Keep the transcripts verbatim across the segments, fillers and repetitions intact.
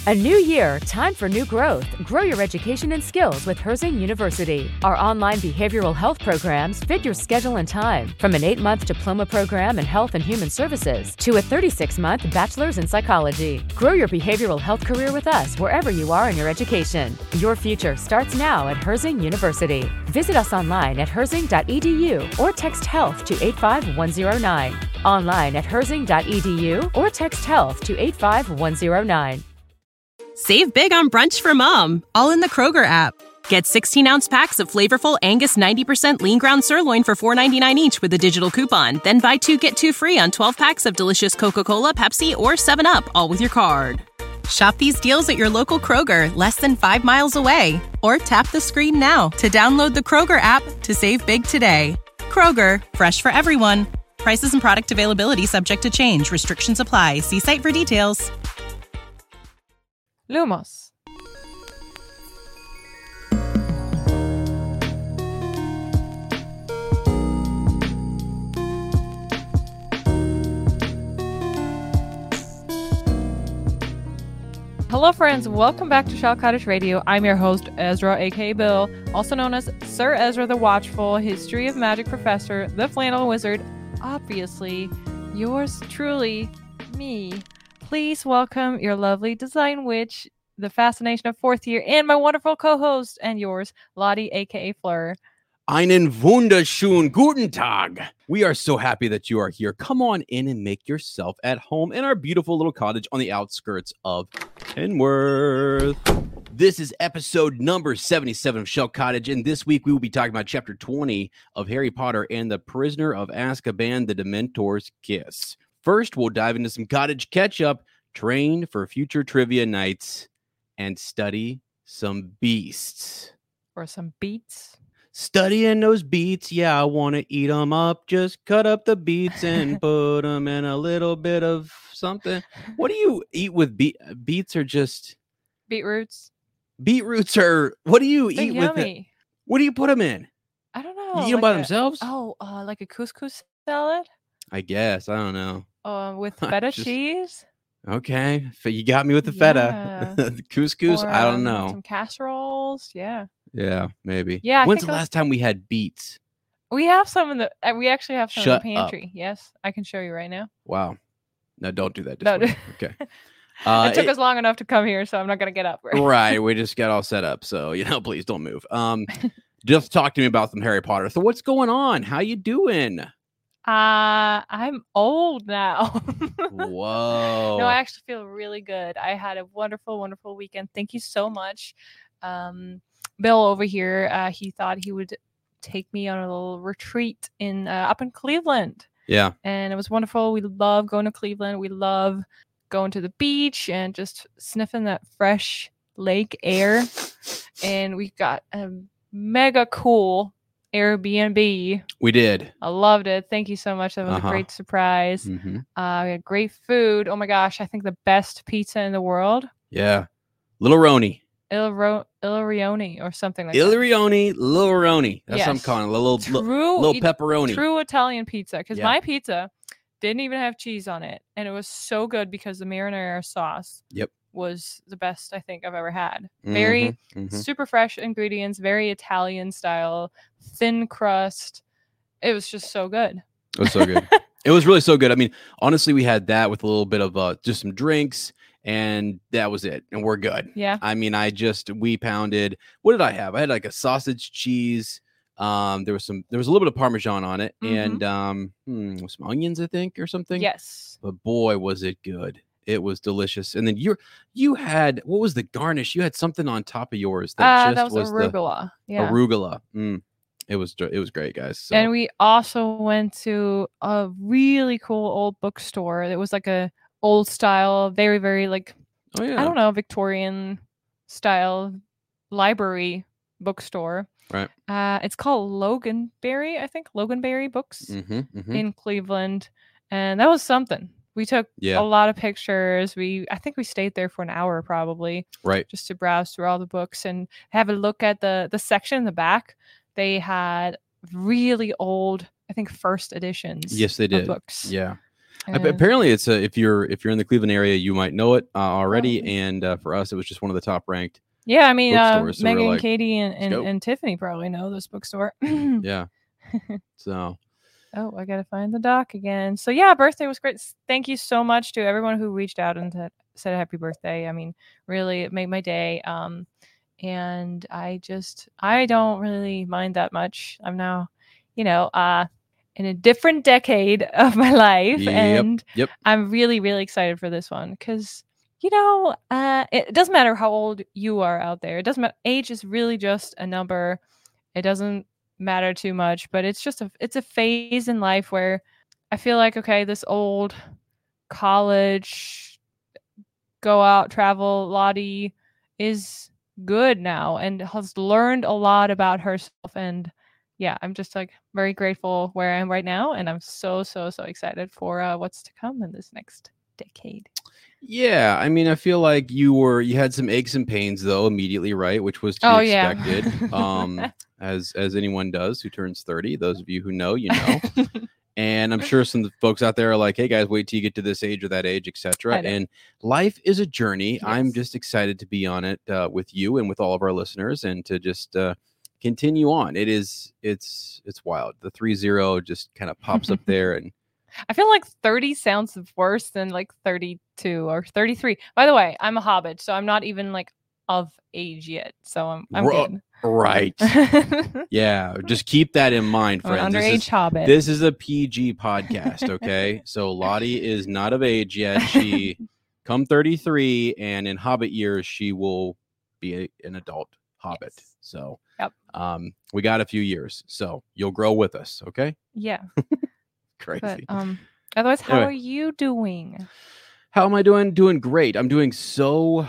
A new year, time for new growth. Grow your education and skills with Herzing University. Our online behavioral health programs fit your schedule and time. From an eight-month diploma program in health and human services to a thirty-six month bachelor's in psychology. Grow your behavioral health career with us wherever you are in your education. Your future starts now at Herzing University. Visit us online at herzing dot e d u or text health to eight five one zero nine. Online at herzing dot e d u or text health to eight five one zero nine. Save big on brunch for mom, all in the Kroger app. Get sixteen ounce packs of flavorful Angus ninety percent lean ground sirloin for four ninety-nine each with a digital coupon. Then buy two, get two free on twelve packs of delicious Coca-Cola, Pepsi, or seven up, all with your card. Shop these deals at your local Kroger, less than five miles away. Or tap the screen now to download the Kroger app to save big today. Kroger, fresh for everyone. Prices and product availability subject to change. Restrictions apply. See site for details. Lumos. Hello friends, welcome back to Shell Cottage Radio. I'm your host, Ezra, aka Bill, also known as Sir Ezra the Watchful, History of Magic Professor, the Flannel Wizard, obviously, yours truly, me. Please welcome your lovely design witch, the fascination of fourth year, and my wonderful co-host and yours, Lottie, aka Fleur. Einen wunderschönen guten Tag. We are so happy that you are here. Come on in and make yourself at home in our beautiful little cottage on the outskirts of Kenworth. This is episode number seventy-seven of Shell Cottage, and this week we will be talking about chapter twenty of Harry Potter and the Prisoner of Azkaban, the Dementor's Kiss. First, we'll dive into some cottage catch-up, train for future trivia nights, and study some beasts. Or some beats. Studying those beets, yeah, I want to eat them up. Just cut up the beets and put them in a little bit of something. What do you eat with beet? Beets are just... Beetroots. Beetroots are... What do you They're eat yummy. with it? What do you put them in? I don't know. You eat them like by a- themselves? Oh, uh, like a couscous salad? I guess. I don't know. Uh, with feta Just- cheese? Okay. F- You got me with the feta. Yeah. The couscous? Or, I don't um, know. Some casseroles? Yeah. Yeah, maybe. Yeah, I When's think the I was- last time we had beets? We have some in the. Uh, we actually have some Shut in up. the pantry. Yes, I can show you right now. Wow. No, don't do that. Just No, wait. Okay. Uh, it took it- us long enough to come here, so I'm not gonna get up. Right. right. We just got all set up. So, you know, please don't move. Um, just talk to me about some Harry Potter. So what's going on? How you doing? Uh, I'm old now. Whoa. No, I actually feel really good. I had a wonderful, wonderful weekend. Thank you so much. Um, Bill over here, uh, he thought he would take me on a little retreat in uh, up in Cleveland. Yeah. And it was wonderful. We love going to Cleveland. We love going to the beach and just sniffing that fresh lake air. And we got a mega cool Airbnb. We did. I loved it. Thank you so much. That was Uh-huh. a great surprise. Mm-hmm. Uh, we had great food. Oh my gosh, I think the best pizza in the world. Yeah. Little Roni. Il Ro- Ilarione or something like Ilarione, Little Roni. That's what I'm Yes. calling it. A little, that. little, True, little it- pepperoni. true Italian pizza. Because Yeah. my pizza didn't even have cheese on it, and it was so good because the marinara sauce. Yep. Was the best I think I've ever had. Very Mhm, mhm. super fresh ingredients, very Italian style, thin crust. It was just so good. It was so good. It was really so good. I mean, honestly, we had that with a little bit of uh, just some drinks, and that was it. And we're good. Yeah. I mean, I just we pounded. What did I have? I had like a sausage cheese. Um, there was some. There was a little bit of Parmesan on it, Mhm. and um, hmm, some onions, I think, or something. Yes. But boy, was it good! It was delicious. And then you you had what was the garnish? You had something on top of yours that Uh, just that was, was arugula. the Yeah. arugula. Mm. It was it was great, guys. So. And we also went to a really cool old bookstore. It was like a old style, very, very like, oh yeah, I don't know, Victorian style library bookstore. Right. Uh, it's called Loganberry, I think. Loganberry Books Mm-hmm, mm-hmm. in Cleveland. And that was something. We took Yeah. a lot of pictures. We I think we stayed there for an hour probably. Right. Just to browse through all the books and have a look at the the section in the back. They had really old, I think, first editions. Yes, they of did. books. Yeah. And- Apparently, it's a, if you're if you're in the Cleveland area, you might know it uh, already. Probably. And uh, for us, it was just one of the top ranked. Yeah, I mean, uh, bookstores, so we're Megan, like, Katie, and, and, go. and Tiffany probably know this bookstore. Yeah. So. Oh, I gotta find the doc again. So yeah, birthday was great. Thank you so much to everyone who reached out and said, said happy birthday. I mean, really, it made my day. Um, and I just, I don't really mind that much. I'm now, you know, uh, in a different decade of my life, Yep, and yep. I'm really, really excited for this one because, you know, uh, it doesn't matter how old you are out there. It doesn't matter. Age is really just a number. It doesn't matter too much, but it's just a it's a phase in life where I feel like, okay, this old college go out travel Lottie is good now and has learned a lot about herself. And yeah, I'm just like very grateful where I am right now, and I'm so so so excited for uh, what's to come in this next decade. Yeah, I mean, I feel like you were you had some aches and pains though immediately, right? Which was to Oh, be yeah. expected, um, as as anyone does who turns thirty. Those of you who know, you know. And I'm sure some folks out there are like, "Hey guys, wait till you get to this age or that age, et cetera" I know. And life is a journey. I'm Yes. just excited to be on it uh, with you and with all of our listeners, and to just uh, continue on. It is it's it's wild. The three zero just kind of pops up there, and I feel like thirty sounds worse than like thirty-two or thirty-three. By the way, I'm a hobbit, so I'm not even like of age yet. So I'm I'm Ru- good. right. Yeah, just keep that in mind, I'm an friends. This underage is, hobbit. this is a P G podcast, okay? So Lottie is not of age yet. She come thirty-three, and in Hobbit years, she will be a, an adult Hobbit. Yes. So Yep. um, we got a few years, so you'll grow with us, okay? Yeah. Crazy. But um otherwise, how Anyway. are you doing? How am I doing? Doing great. I'm doing so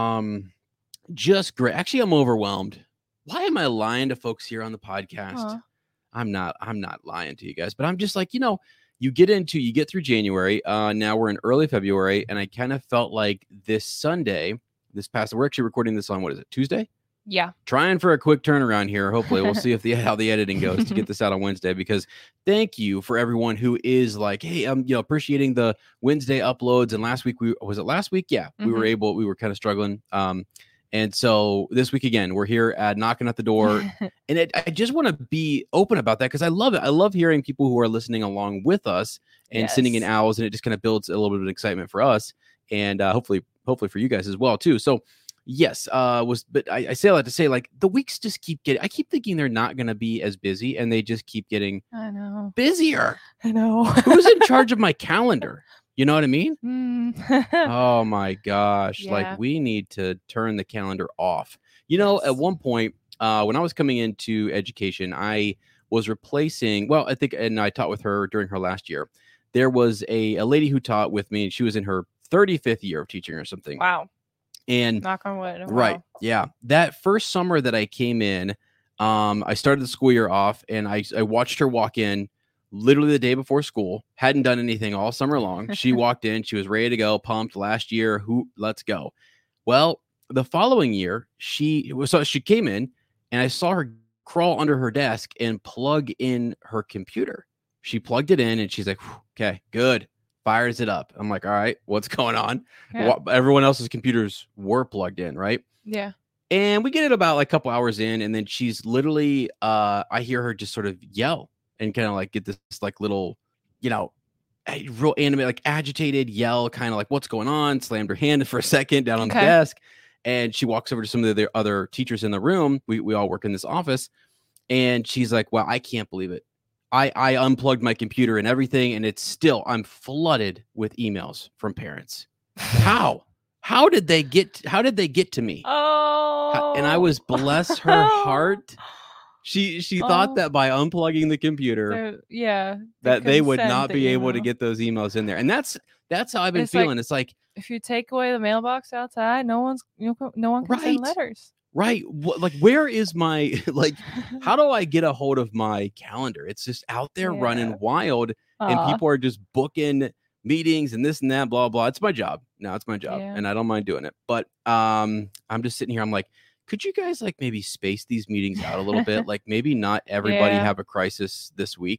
um just great. Actually, I'm overwhelmed. Why am I lying to folks here on the podcast? Aw. I'm not I'm not lying to you guys, but I'm just like, you know, you get into you get through January. Uh now we're in early February, and I kind of felt like this Sunday, this past we're actually recording this on what is it, Tuesday? Yeah. Trying for a quick turnaround here. Hopefully, we'll see if the how the editing goes to get this out on Wednesday. Because thank you for everyone who is like, hey, I'm you know appreciating the Wednesday uploads. And last week we was it last week? Yeah, we were Mhm. able. We were kind of struggling. Um, and so this week again, we're here at knocking at the door, and it, I just want to be open about that because I love it. I love hearing people who are listening along with us and sending in Yes. owls, and it just kind of builds a little bit of excitement for us, and uh, hopefully, hopefully for you guys as well too. So. Yes, uh, was but I, I say all that to say like the weeks just keep getting. I keep thinking they're not going to be as busy, and they just keep getting I know. busier. I know. Who's in charge of my calendar? You know what I mean? Mm. Oh my gosh! Yeah. Like we need to turn the calendar off. You know, at Yes. one point, uh, when I was coming into education, I was replacing. Well, I think, and I taught with her during her last year. There was a a lady who taught with me, and she was in her thirty-fifth year of teaching or something. Wow. And Knock on wood. right. Wow. Yeah. That first summer that I came in, um, I started the school year off, and I, I watched her walk in literally the day before school, hadn't done anything all summer long. She walked in, she was ready to go, pumped last year. Who let's go. Well, the following year, she so she came in, and I saw her crawl under her desk and plug in her computer. She plugged it in, and she's like, okay, good. Fires it up. I'm like, all right, what's going on? Yeah. Well, everyone else's computers were plugged in, right? Yeah. And we get it about like a couple hours in, and then she's literally, uh, I hear her just sort of yell and kind of like get this like little, you know, a- real animate, like agitated yell, kind of like what's going on. Slammed her hand for a second down on Okay. the desk, and she walks over to some of the other teachers in the room. We we all work in this office, and she's like, "Wow, I can't believe it. I, I unplugged my computer and everything, and it's still I'm flooded with emails from parents. How? How did they get? How did they get to me? Oh. How- And I was bless her heart. She she Oh. thought that by unplugging the computer They're- yeah. that they would couldn't not send be the able to email. get those emails in there, and that's that's how I've been It's like- feeling. It's like If you take away the mailbox outside, no one's you know, no one can Right. send letters. right, what, like where is my like? How do I get a hold of my calendar? It's just out there Yeah. running wild. And Aw. people are just booking meetings and this and that, blah, blah. It's my job. No, it's my job. Yeah. And I don't mind doing it. But um, I'm just sitting here. I'm like, could you guys like maybe space these meetings out a little bit? Like maybe not everybody Yeah. have a crisis this week.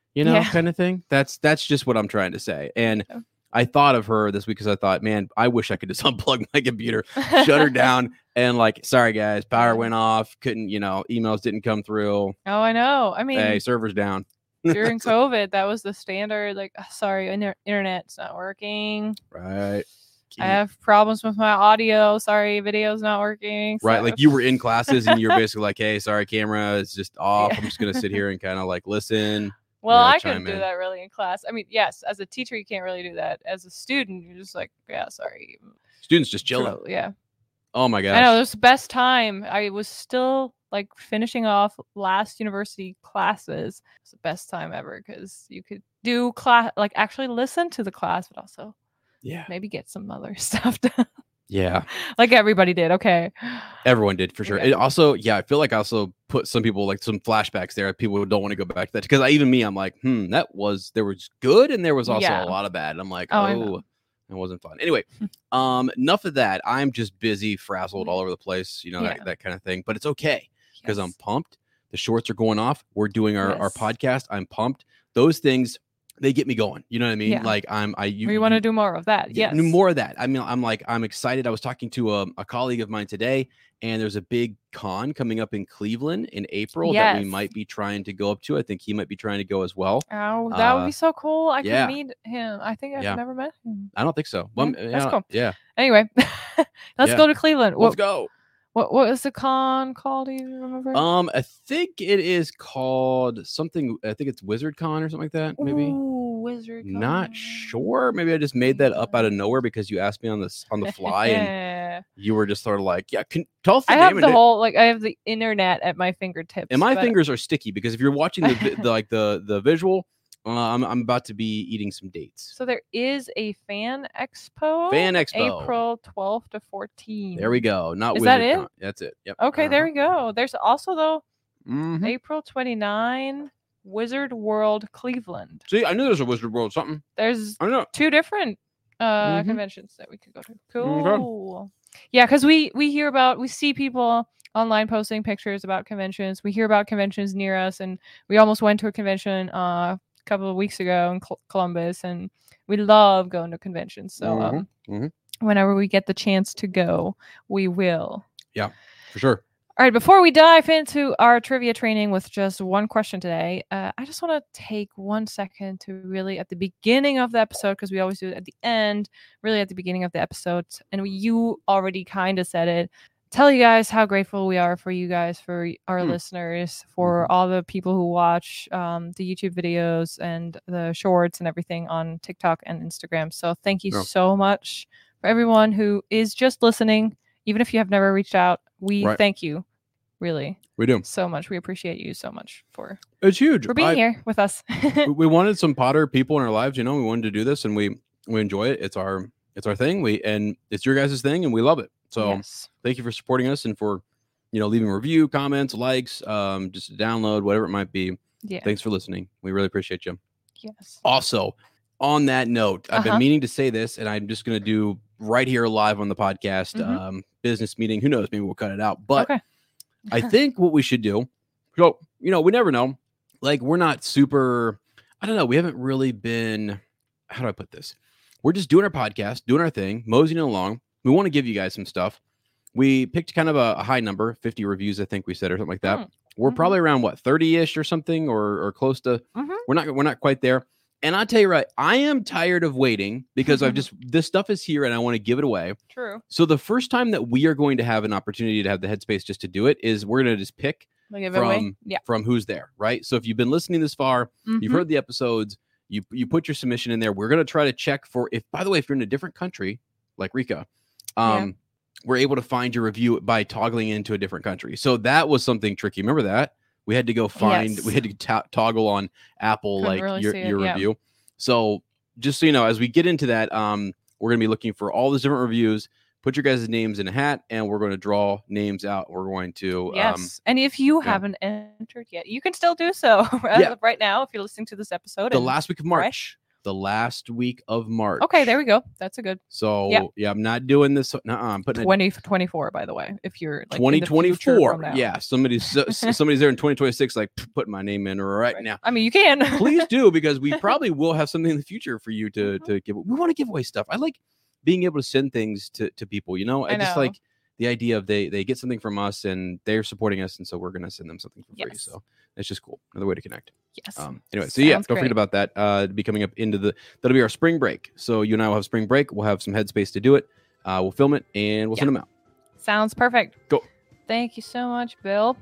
you know, Yeah. kind of thing. That's that's just what I'm trying to say. And Yeah. I thought of her this week because I thought, man, I wish I could just unplug my computer, shut her down, and like, sorry guys, power went off, couldn't, you know, emails didn't come through. Oh, I know. I mean, Hey, server's down. during COVID, that was the standard. Like, "Oh, sorry, inter- internet's not working. Right. I have problems with my audio. Sorry, video's not working." Right. So- Like you were in classes and you're basically like, hey, sorry, camera is just off. Yeah. I'm just going to sit here and kind of like listen. Well, Yeah, I chime couldn't do in. that really in class. I mean, yes, as a teacher, you can't really do that. As a student, you're just like, yeah, sorry. Students just chilling. So, yeah. Oh my gosh. I know, it was the best time. I was still like finishing off last university classes. It was the best time ever because you could do class, like actually listen to the class, but also Yeah. maybe get some other stuff done. Yeah. Like everybody did. Okay. Everyone did for sure. Yeah. It also, yeah, I feel like I also put some people like some flashbacks there. People who don't want to go back to that because I even me, I'm like, hmm, that was there was good and there was also Yeah. a lot of bad. I'm like, Oh, I oh, know. it wasn't fun. Anyway, um, enough of that. I'm just busy, frazzled all over the place, you know, Yeah. that, that kind of thing. But it's okay because I'm Yes. pumped. The shorts are going off. We're doing our, our Yes. podcast. I'm pumped. Those things, they get me going. You know what I mean? Yeah. Like I'm, I you, we want you- to do more of that. yeah, Yes. more of that. I mean, I'm like, I'm excited. I was talking to a, a colleague of mine today, and there's a big con coming up in Cleveland in April that we Yes. might be trying to go up to. I think he might be trying to go as well. Oh, that would Uh, be so cool. I yeah. could meet him. I think I've Yeah. never met him. I don't think so. Well, Yeah, that's yeah, cool. Yeah, Anyway, let's Yeah. go to Cleveland. let's What, go. what what is the con called? Do you remember? Um, I think it is called something. I think it's Wizard Con or something like that. Maybe. Ooh, Wizard. Not Con. sure. Maybe I just made that up out of nowhere because you asked me on this on the fly, and Yeah. you were just sort of like, "Yeah, can tell us the I name have of the it." whole like I have the internet at my fingertips. And my but- fingers are sticky because if you're watching the, vi- the like the the visual, uh, I'm I'm about to be eating some dates. So there is a fan expo. Fan Expo. April twelfth to fourteenth. There we go. Not Is that Wizard it? Con. That's it. Yep. Okay, there Uh-huh. we go. There's also though Mhm. April twenty-ninth, Wizard World Cleveland. See, I knew there was a Wizard World something. There's I know. two different uh Mhm. conventions that we could go to. Okay. Cool. Yeah, because we we hear about we see people online posting pictures about conventions. We hear about conventions near us, and we almost went to a convention uh, a couple of weeks ago in Col- Columbus, and we love going to conventions. So um, Mhm. whenever we get the chance to go, we will. For sure. All right, before we dive into our trivia training with just one question today, uh, I just want to take one second to really, at the beginning of the episode, because we always do it at the end, really at the beginning of the episode, and we, you already kind of said it, tell you guys how grateful we are for you guys, for y- our Hmm. listeners, for all the people who watch um, the YouTube videos and the shorts and everything on TikTok and Instagram. So thank you Yeah. so much for everyone who is just listening. Even if you have never reached out, we Right. thank you really We do. so much. We appreciate you so much for It's huge. for being I- here with us. we- we wanted some Potter people in our lives. You know, we wanted to do this, and we we enjoy it. It's our it's our thing. We and it's your guys' thing, and we love it. So Yes. thank you for supporting us and for you know leaving a review, comments, likes, um, just a download, whatever it might be. Yeah. Thanks for listening. We really appreciate you. Yes. Also, on that note, I've Uh-huh. been meaning to say this, and I'm just going to do right here live on the podcast. Mhm. Um, business meeting. Who knows? Maybe we'll cut it out. But Okay. I think what we should do. So you know, we never know. Like we're not super. I don't know. We haven't really been. How do I put this? We're just doing our podcast, doing our thing, moseying along. We want to give you guys some stuff. We picked kind of a, a high number, fifty reviews, I think we said, or something like that. Mm. We're Mhm. probably around what thirty-ish or something, or or close to. Mhm. We're not we're not quite there. And I'll tell you right, I am tired of waiting because I've just this stuff is here and I want to give it away. True. So the first time that we are going to have an opportunity to have the headspace just to do it is we're going to just pick Like give it away. from Yeah. from who's there, right? So if you've been listening this far, you've Mhm. heard the episodes, you you put your submission in there. We're going to try to check for if, by the way, if you're in a different country like Rika, um, Yeah. we're able to find your review by toggling into a different country. So that was something tricky. Remember that we had to go find, Yes. we had to ta- toggle on Apple Couldn't like really your see it, your yeah. review. So just so you know, as we get into that, um, we're going to be looking for all those different reviews. Put your guys' names in a hat, and we're going to draw names out. We're going to Yes. um, and if you yeah. haven't entered yet, you can still do so as Yeah. of right now if you're listening to this episode. the and last week of March. fresh. the last week of March. Okay, there we go. That's a good So Yeah. yeah, I'm not doing this. No, I'm putting it twenty twenty-four, by the way. If you're like in the twenty future twenty-four. from now. Yeah, somebody's so- somebody's there in twenty twenty-six, like putting my name in right, Right. now. I mean, you can. Please do, because we probably will have something in the future for you to to give. We want to give away stuff. I like being able to send things to to people. You know, I, I just know. like the idea of they they get something from us and they're supporting us, and so we're gonna send them something for free. Yes. So it's just cool. Another way to connect. Yes. Um, anyway, so yeah, Sounds don't great. forget about that. Uh, to be coming up into the that'll be our spring break. So you and I will have spring break. We'll have some headspace to do it. Uh, we'll film it and we'll Yeah. send them out. Sounds perfect. Go. Thank you so much, Bill.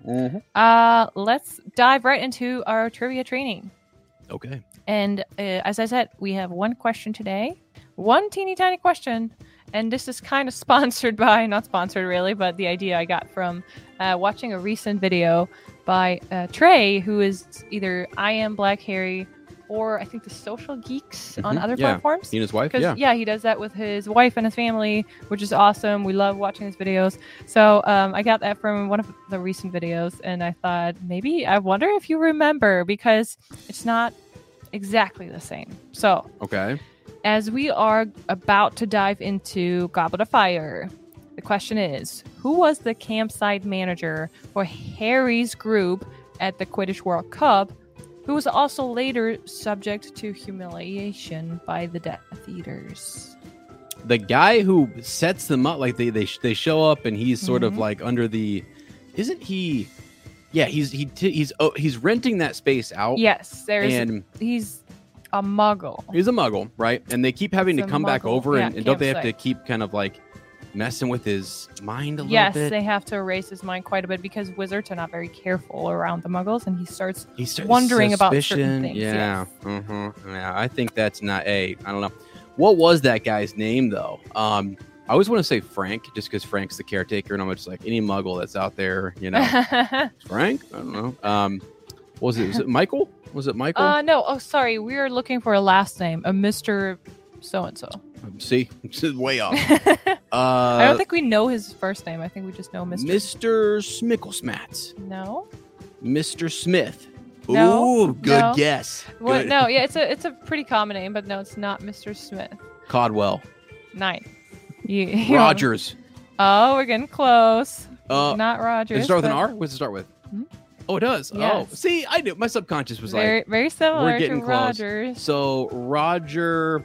Uh, let's dive right into our trivia training. Okay. And uh, as I said, we have one question today, one teeny tiny question. And this is kind of sponsored by, not sponsored really, but the idea I got from uh, watching a recent video by uh, Trey, who is either I Am Black Harry or I think the Social Geeks on Mhm. other Yeah. platforms. He and his wife. Because Yeah. yeah. he does that with his wife and his family, which is awesome. We love watching his videos. So um, I got that from one of the recent videos, and I thought maybe I wonder if you remember, because it's not exactly the same. So Okay. as we are about to dive into Goblet of Fire, the question is, who was the campsite manager for Harry's group at the Quidditch World Cup, who was also later subject to humiliation by the Death Eaters? The guy who sets them up, like they they they show up and he's sort of Mhm. like under the, isn't he? Yeah, he's he t- he's oh, he's renting that space out. Yes, there's and he's a muggle. he's a muggle, right? And they keep having It's to a come back muggle, over, yeah, and, and don't they have to campsite. keep kind of like messing with his mind a little Yes, bit? they have to erase his mind quite a bit because wizards are not very careful around the muggles, and he starts He starts wondering about certain suspicion. things, Yeah, mhm, yeah. I think that's not a. I don't know. What was that guy's name though? Um, I always want to say Frank, just because Frank's the caretaker, and I'm just like any muggle that's out there, you know. Frank? I don't know. Um, what was it? Was it Michael? Was it Michael? uh, no, oh, sorry. We are looking for a last name, a Mister So-and-so. Um, See, this is way off. I Uh, don't think we know his first name. I think we just know Mister Mister Smickelsmats. No? Mister Smith. No, Ooh, good no. guess. What? Good. No, yeah, it's a it's a pretty common name, but no, it's not Mister Smith. Codwell. Nine. You, you- Rogers. Oh, we're getting close. Uh, not Rogers. Does it start with an but R? What does it start with? Hmm? Oh, it does. Yes. Oh, see, I knew. My subconscious was Very, like, very similar we're getting to close. Rogers. so Roger,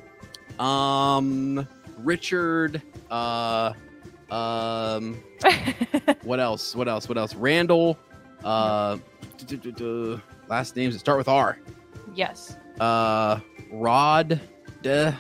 um, Richard, uh, um, what else? What else? What else? Randall, uh, d- d- d- d- last names that start with R. Yes. Uh, Rod, duh.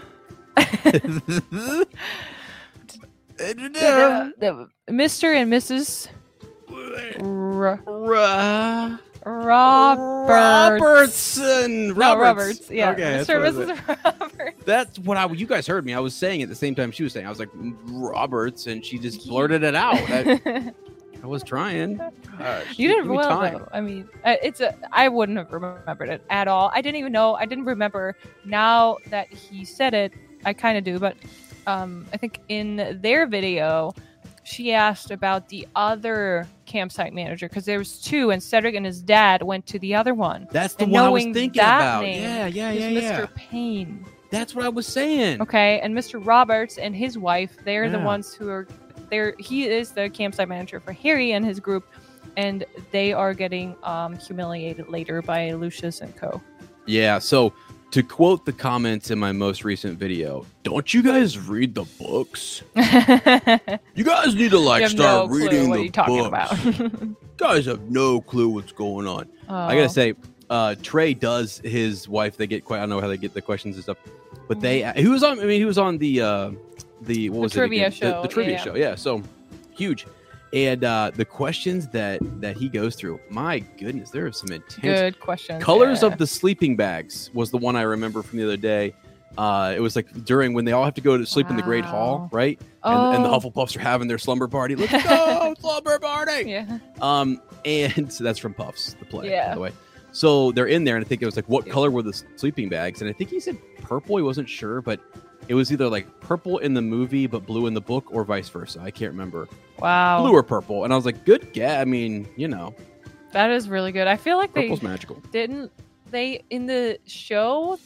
The- the- Mister and Missus R- Ra- Roberts. Robertson. No, Roberts. Yeah. Okay, that's Mister what and I Missus said. Roberts. That's what I. You guys heard me. I was saying it at the same time she was saying. I was like Roberts, and she just blurted it out. I, I was trying. Gosh, You did give me well, time. though. I mean, uh, it's a. I wouldn't have remembered it at all. I didn't even know. I didn't remember. Now that he said it, I kind of do. But um, I think in their video, she asked about the other campsite manager because there was two, and Cedric and his dad went to the other one. That's the And one I was knowing thinking that about. name Yeah, yeah, It was yeah, Mister yeah. Payne. That's what I was saying. Okay, and Mister Roberts and his wife, they're the Yeah. ones who are there. He is the campsite manager for Harry and his group, and they are getting um, humiliated later by Lucius and co. Yeah. So to quote the comments in my most recent video, don't you guys read the books? You guys need to like you have start no clue reading what the you're talking books. about. Guys have no clue what's going on. I Oh. gotta say, uh, Trey does his wife. They get quite. I don't know how they get the questions and stuff, but they. He was on. I mean, he was on the uh, the what The was trivia it again? The, show, the trivia yeah, yeah. show. Yeah. So huge, and uh, the questions that that he goes through. My goodness, there are some intense Good question. colors yeah. of the sleeping bags. Was the one I remember from the other day. Uh, it was like during when they all have to go to sleep in the Great Hall, Wow. right? And, and the Oh. Hufflepuffs are having their slumber party. Let's go, slumber party! Yeah. Um, and so that's from Puffs, the play, by Yeah. the way. So they're in there, and I think it was like, what color were the s- sleeping bags? And I think he said purple. He wasn't sure, but it was either like purple in the movie, but blue in the book, or vice versa. I can't remember. Wow. Blue or purple. And I was like, good guess. I mean, you know, That is really good. I feel like they purple's magical. didn't they in the show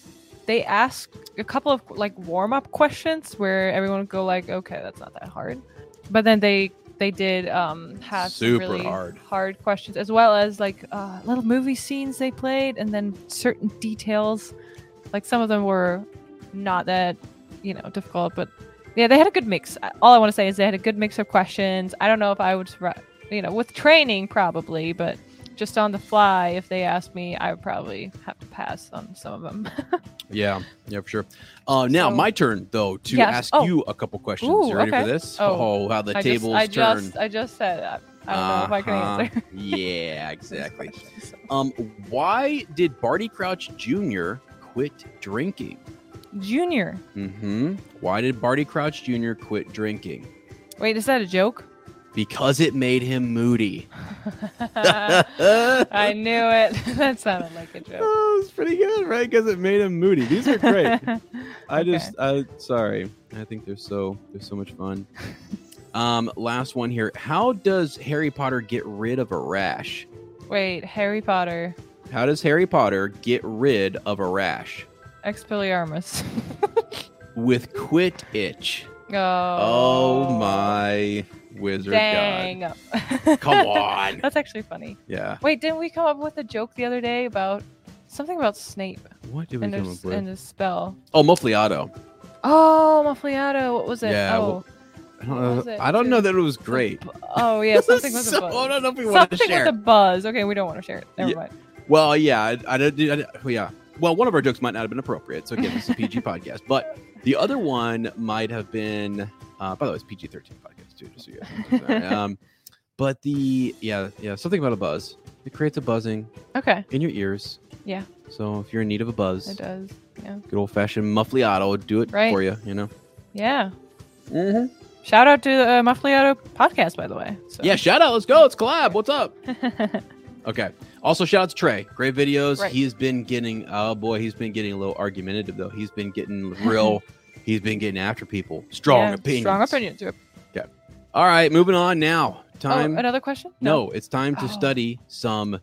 they ask a couple of like warm up questions where everyone would go like, okay, that's not that hard. But then they they did um, have Super some really hard. hard questions, as well as like uh, little movie scenes they played, and then certain details. Like some of them were not that, you know, difficult, but yeah, they had a good mix. All I want to say is they had a good mix of questions. I don't know if I would, you know, with training probably, but just on the fly, if they asked me, I would probably have to pass on some of them. Yeah, yeah, for sure. Uh, now, So- my turn, though, to Yes. ask Oh. you a couple questions. Ooh, you ready okay. for this? Oh. how the I tables just, I turn. just, I just said that. I don't know if I can Uh-huh. answer. Yeah, exactly. Questions, so. Um, why did Barty Crouch Junior quit drinking? Junior. Mm-hmm. Why did Barty Crouch Junior quit drinking? Wait, is that a joke? Because it made him moody. I knew it. That sounded like a joke. Oh, it's pretty good, right? Because it made him moody. These are great. I Okay. just, I sorry. I think they're so, they're so much fun. Um, last one here. How does Harry Potter get rid of a rash? Wait, Harry Potter. How does Harry Potter get rid of a rash? Expelliarmus. With quit itch. Oh. Oh my wizard Dang. god. Come on. That's actually funny. Yeah. Wait, didn't we come up with a joke the other day about something about Snape What did we and come his, up with? and his spell? Oh, Muffliato. Oh, Muffliato. What was it? Yeah, oh. well, I don't What know. was it? I don't know that it was The great. bu- Oh, yeah. Something with So, a buzz. I don't know if we want to Something share. with a buzz. Okay, we don't want to share it. Never Yeah. mind. Well, yeah, I, I, don't- I, don't- well, yeah. Well, one of our jokes might not have been appropriate, so again, it's a P G podcast. But the other one might have been. Uh, by the way, it's P G thirteen podcast too, just so you guys know. um, but the yeah, yeah, something about a buzz. It creates a buzzing Okay. in your ears. Yeah. So if you're in need of a buzz, It does. Yeah. good old fashioned Muffliato would do it Right. for you. You know. Yeah. Mm-hmm. Shout out to the uh, Muffliato podcast, by the way. So. Yeah, shout out. Let's go. Let's collab. What's up? Okay. Also, shout out to Trey. Great videos. Right. He's been getting, oh boy, he's been getting a little argumentative, though. He's been getting real, he's been getting after people. Strong Yeah, opinions. Strong opinions. Yep. All right, moving on now. Time. Oh, another question? no, it's time to Oh. study some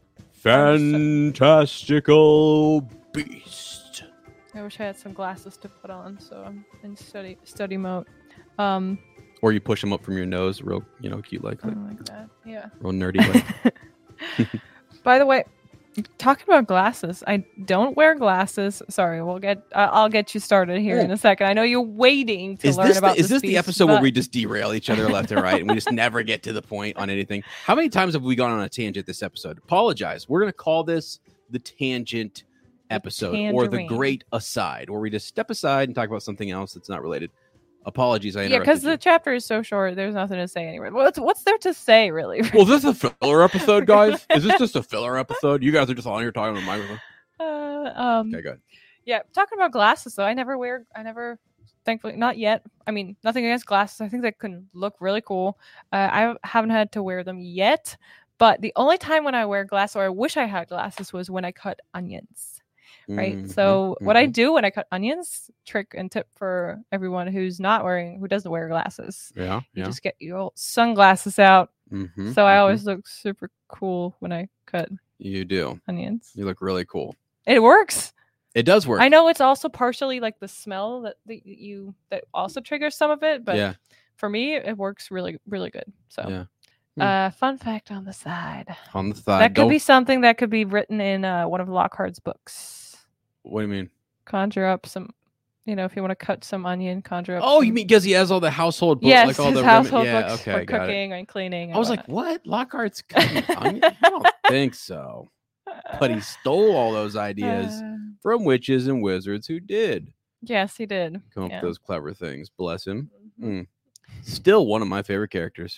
I'm fantastical beast. I wish I had some glasses to put on, so I'm in study study mode. Um, Or you push them up from your nose, real, you know, cute, like, like something like that. Yeah. real nerdy. Like. By the way, talking about glasses, I don't wear glasses. Sorry, we'll get. Uh, I'll get you started here in a second. I know you're waiting to Is learn this about the, is this this the beast, episode where but- we just derail each other left and right and we just never get to the point on anything? How many times have we gone on a tangent this episode? Apologize. We're going to call this the tangent episode or the tangerine. great aside, where we just step aside and talk about something else that's not related. Apologies, I Yeah, interrupted because the you. chapter is so short. There's nothing to say anywhere. What's what's there to say, really? Well, is this a filler episode, guys? Is this just a filler episode? You guys are just on here talking on the microphone. Uh, um, Okay, good. Yeah, talking about glasses though, I never wear. I never, thankfully, not yet. I mean, nothing against glasses. I think they can look really cool. Uh, I haven't had to wear them yet, but the only time when I wear glasses, or I wish I had glasses, was when I cut onions. Right. Mhm, So what I mhm. do when I cut onions, trick and tip for everyone who's not wearing, who doesn't wear glasses, Yeah, you yeah. just get your old sunglasses out. Mhm, So I mhm. always look super cool when I cut You do. onions. You look really cool. It works. It does work. I know it's also partially like the smell that, that you that also triggers some of it, but Yeah. for me it works really really good. So Yeah. Hmm. uh fun fact on the side. On the side. that could don't- be something that could be written in uh, one of Lockhart's books. What do you mean? Conjure up some, you know, if you want to cut some onion, conjure up Oh, some- you mean because he has all the household books, yes, like all his the rem- household yeah, books okay, for I got it. cooking and cleaning. I was and like, what? Lockhart's cutting onion? I don't think so. But he stole all those ideas Uh, from witches and wizards who did yes, he did. come up Yeah. with those clever things. Bless him. Mhm. Still one of my favorite characters.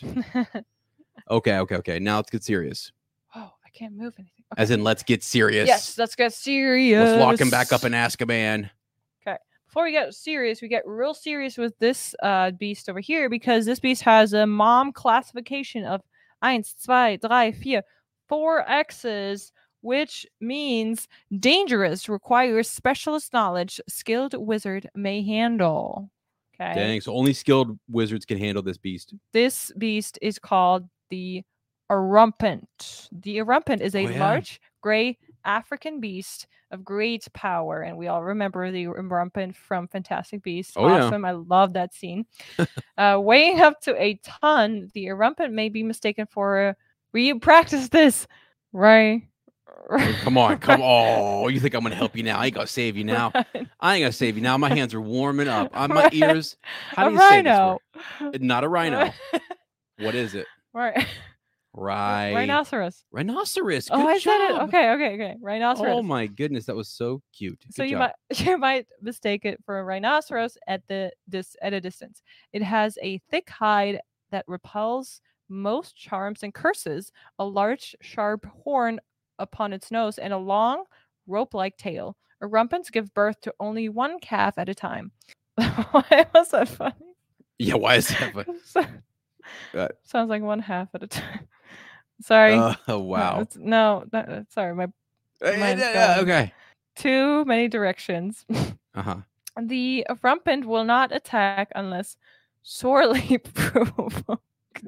Okay, okay, okay. Now let's get serious. Oh, I can't move anything. As in, let's get serious. yes, let's get serious. Let's lock him back up in Azkaban. Before we get serious, we get real serious with this uh, beast over here because this beast has a mom classification of eins, zwei, drei, vier, four X's, which means dangerous, requires specialist knowledge, skilled wizard may handle. Okay. Dang, so only skilled wizards can handle this beast. This beast is called the Erumpent. The Erumpent is a Oh, yeah. large gray African beast of great power, and we all remember the Erumpent from Fantastic Beasts. Oh, yeah. Awesome. I love that scene. uh, weighing up to a ton, the Erumpent may be mistaken for a. Will you practice this? Right. Come on, come on. You think I'm gonna help you now? I ain't gonna save you now. I ain't gonna save you now. My hands are warming up. On my ears. How do a you say rhino. this word? Not a rhino. What is it? Right. Right. Rhinoceros. Rhinoceros. Oh, Good I said it. job. Okay, okay, okay. Rhinoceros. Oh my goodness, that was so cute. Good So you job. might you might mistake it for a rhinoceros at the this at a distance. It has a thick hide that repels most charms and curses, a large sharp horn upon its nose, and a long rope-like tail. Erumpents give birth to only one calf at a time. Why was that funny? Yeah, why is that? Fun? So- Uh, Sounds like one half at a time. Sorry. Uh, oh No, wow. it's- No, that- sorry. My Uh, yeah, mine's yeah, gone. okay. too many directions. Uh huh. The Erumpent will not attack unless sorely provoked.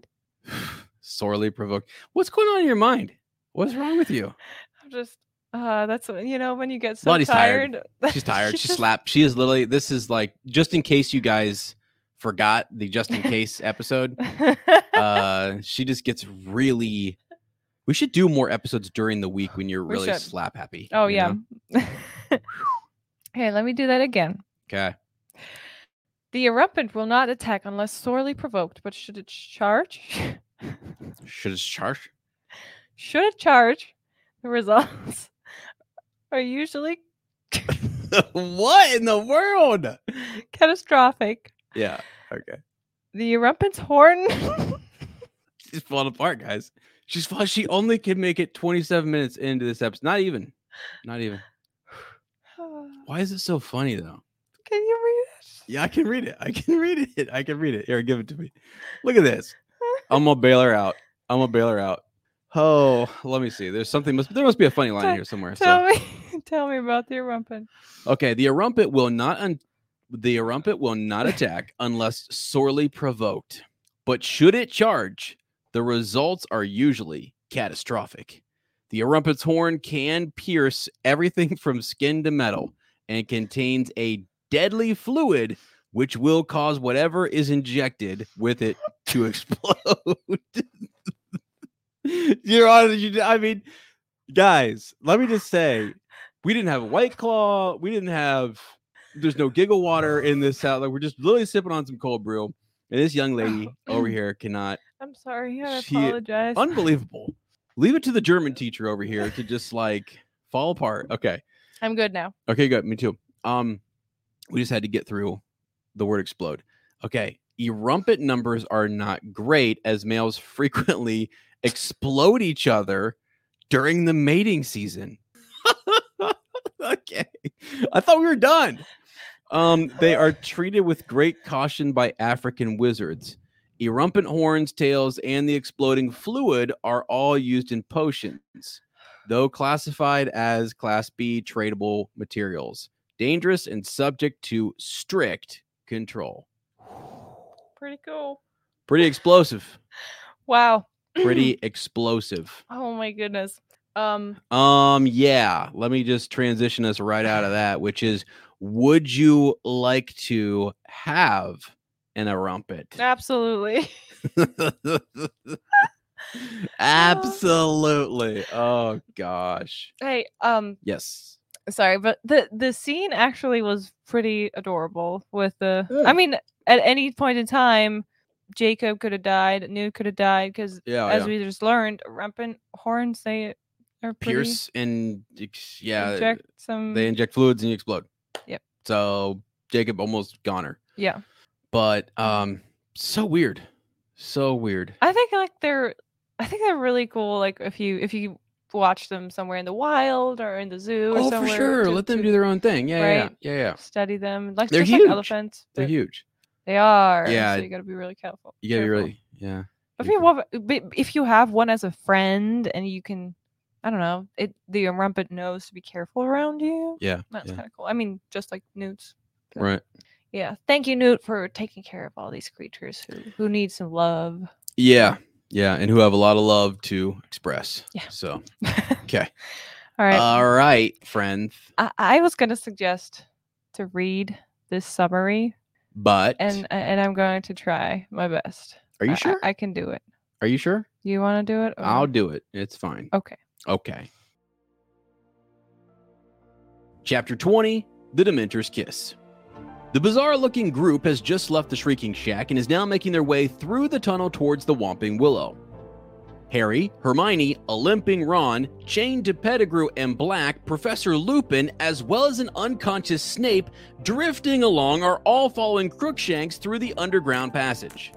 Sorely provoked. What's going on in your mind? What's wrong with you? I'm just, uh, that's what- you know when you get so Lottie's tired. tired. She's tired. She She just- slapped. She is literally. This is like just in case you guys forgot the just in case episode. Uh, she just gets really. We should do more episodes during the week when you're We really should. slap happy. oh you yeah. know? Okay, let me do that again. Okay. The Erumpent will not attack unless sorely provoked, but should it charge? Should it charge? should it charge? The results are usually What in the world? catastrophic. Yeah. Okay. The Erumpent's horn. She's falling apart, guys. She's fall- She only can make it twenty-seven minutes into this episode. Not even. Not even. Why is it so funny though? Can you read it? Yeah, I can read it. I can read it. I can read it. Here, give it to me. Look at this. I'm gonna bail her out. I'm gonna bail her out. Oh, let me see. There's something. Must there must be a funny line Tell- here somewhere. Tell So, me, tell me about the Erumpent. okay, the Erumpent will not. Un- the Erumpent will not attack unless sorely provoked. But should it charge, the results are usually catastrophic. The Erumpent's horn can pierce everything from skin to metal and contains a deadly fluid which will cause whatever is injected with it to explode. You're on. You, I mean, guys, let me just say, we didn't have White Claw. We didn't have. There's no giggle water in this out. Like we're just literally sipping on some cold brew, and this young lady over here cannot. I'm sorry. I She- apologize. Unbelievable. Leave it to the German teacher over here to just like fall apart. Okay. I'm good now. Okay, good. Me too. Um, we just had to get through the word explode. Okay. Erumpent numbers are not great as males frequently explode each other during the mating season. Okay. I thought we were done. Um, they are treated with great caution by African wizards. Erumpent horns, tails, and the exploding fluid are all used in potions, though classified as Class B tradable materials. Dangerous and subject to strict control. Pretty cool. Pretty explosive. Wow. Pretty explosive. Oh my goodness. Um. Um, yeah. Let me just transition us right out of that, which is, would you like to have an Erumpent? Absolutely. Absolutely. Oh gosh. Hey. Um. Yes. Sorry, but the the scene actually was pretty adorable. With the, Yeah. I mean, at any point in time, Jacob could have died. Newt could have died because, Yeah. as yeah. we just learned, Erumpent horns they are pretty. Pierce and ex- yeah, Inject some. they inject fluids and you explode. Yep. So Jacob almost goner, yeah. but um, so weird, so weird. I think like they're I think they're really cool. Like if you if you watch them somewhere in the wild or in the zoo or Oh, for somewhere. sure. to- Let them to do their own thing. Yeah, yeah, right? yeah, yeah. Study them. Like They're just huge. like elephants. They're but huge. They are. Yeah. So you gotta be really careful. You gotta be careful. really, yeah. If be you have but if you have one as a friend and you can, I don't know, it the Erumpent knows to be careful around you. Yeah. That's yeah. kind of cool. I mean, just like Newt's. So, Right. Yeah. Thank you, Newt, for taking care of all these creatures who who need some love. Yeah. Yeah. And who have a lot of love to express. Yeah. So, okay. All right. All right, friend. I, I was going to suggest to read this summary, But and and I'm going to try my best. are you I- sure? I, I can do it. Are you sure? You want to do it? or- I'll do it. It's fine. Okay. Okay. Chapter twenty, The Dementor's Kiss. The bizarre-looking group has just left the Shrieking Shack and is now making their way through the tunnel towards the Whomping Willow. Harry, Hermione, a limping Ron, chained to Pettigrew and Black, Professor Lupin, as well as an unconscious Snape drifting along are all following Crookshanks through the underground passage.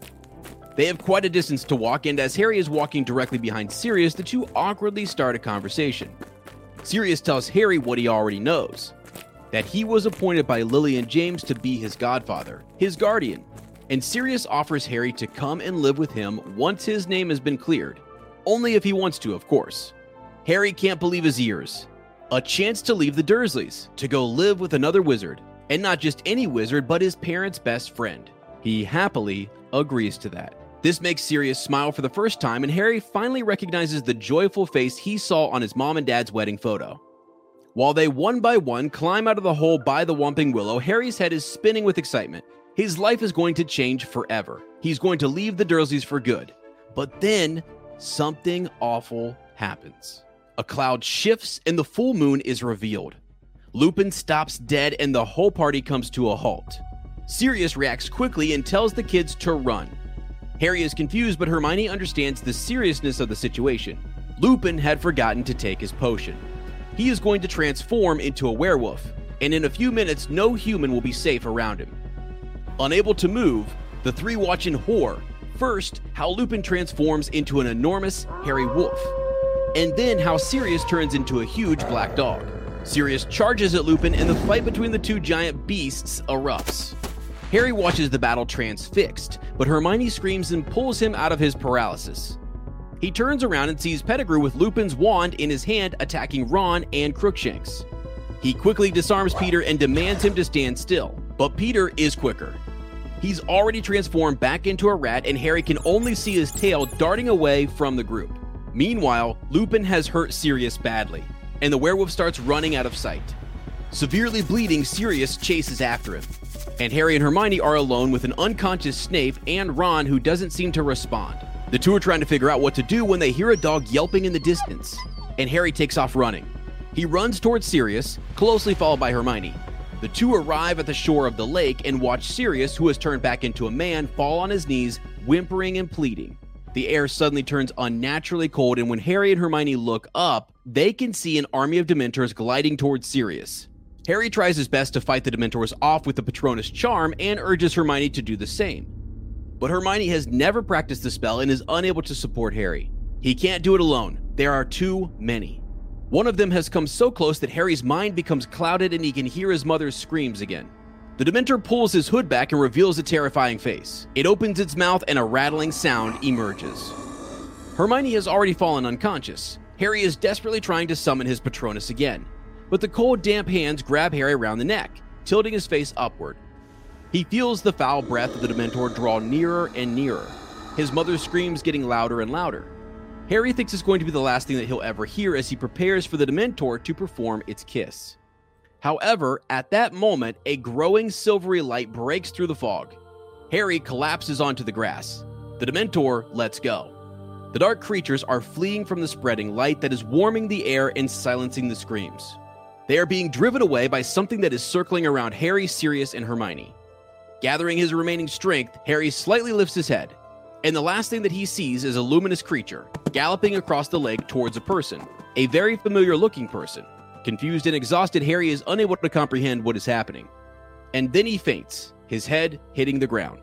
They have quite a distance to walk, and as Harry is walking directly behind Sirius, the two awkwardly start a conversation. Sirius tells Harry what he already knows, that he was appointed by Lily and James to be his godfather, his guardian, and Sirius offers Harry to come and live with him once his name has been cleared. Only if he wants to, of course. Harry can't believe his ears. A chance to leave the Dursleys, to go live with another wizard, and not just any wizard, but his parents' best friend. He happily agrees to that. This makes Sirius smile for the first time, and Harry finally recognizes the joyful face he saw on his mom and dad's wedding photo. While they one by one climb out of the hole by the Whomping Willow, Harry's head is spinning with excitement. His life is going to change forever. He's going to leave the Dursleys for good. But then, something awful happens. A cloud shifts and the full moon is revealed. Lupin stops dead and the whole party comes to a halt. Sirius reacts quickly and tells the kids to run. Harry is confused, but Hermione understands the seriousness of the situation. Lupin had forgotten to take his potion. He is going to transform into a werewolf, and in a few minutes, no human will be safe around him. Unable to move, the three watch in horror. First, how Lupin transforms into an enormous, hairy wolf, and then how Sirius turns into a huge black dog. Sirius charges at Lupin, and the fight between the two giant beasts erupts. Harry watches the battle transfixed, but Hermione screams and pulls him out of his paralysis. He turns around and sees Pettigrew with Lupin's wand in his hand attacking Ron and Crookshanks. He quickly disarms Peter and demands him to stand still, but Peter is quicker. He's already transformed back into a rat, and Harry can only see his tail darting away from the group. Meanwhile, Lupin has hurt Sirius badly, and the werewolf starts running out of sight. Severely bleeding, Sirius chases after him, and Harry and Hermione are alone with an unconscious Snape and Ron who doesn't seem to respond. The two are trying to figure out what to do when they hear a dog yelping in the distance, and Harry takes off running. He runs towards Sirius, closely followed by Hermione. The two arrive at the shore of the lake and watch Sirius, who has turned back into a man, fall on his knees, whimpering and pleading. The air suddenly turns unnaturally cold, and when Harry and Hermione look up, they can see an army of Dementors gliding towards Sirius. Harry tries his best to fight the Dementors off with the Patronus charm and urges Hermione to do the same. But Hermione has never practiced the spell and is unable to support Harry. He can't do it alone. There are too many. One of them has come so close that Harry's mind becomes clouded and he can hear his mother's screams again. The Dementor pulls his hood back and reveals a terrifying face. It opens its mouth and a rattling sound emerges. Hermione has already fallen unconscious. Harry is desperately trying to summon his Patronus again, but the cold, damp hands grab Harry around the neck, tilting his face upward. He feels the foul breath of the Dementor draw nearer and nearer, his mother's screams getting louder and louder. Harry thinks it's going to be the last thing that he'll ever hear as he prepares for the Dementor to perform its kiss. However, at that moment, a growing silvery light breaks through the fog. Harry collapses onto the grass. The Dementor lets go. The dark creatures are fleeing from the spreading light that is warming the air and silencing the screams. They are being driven away by something that is circling around Harry, Sirius, and Hermione. Gathering his remaining strength, Harry slightly lifts his head, and the last thing that he sees is a luminous creature galloping across the lake towards a person, a very familiar-looking person. Confused and exhausted, Harry is unable to comprehend what is happening. And then he faints, his head hitting the ground.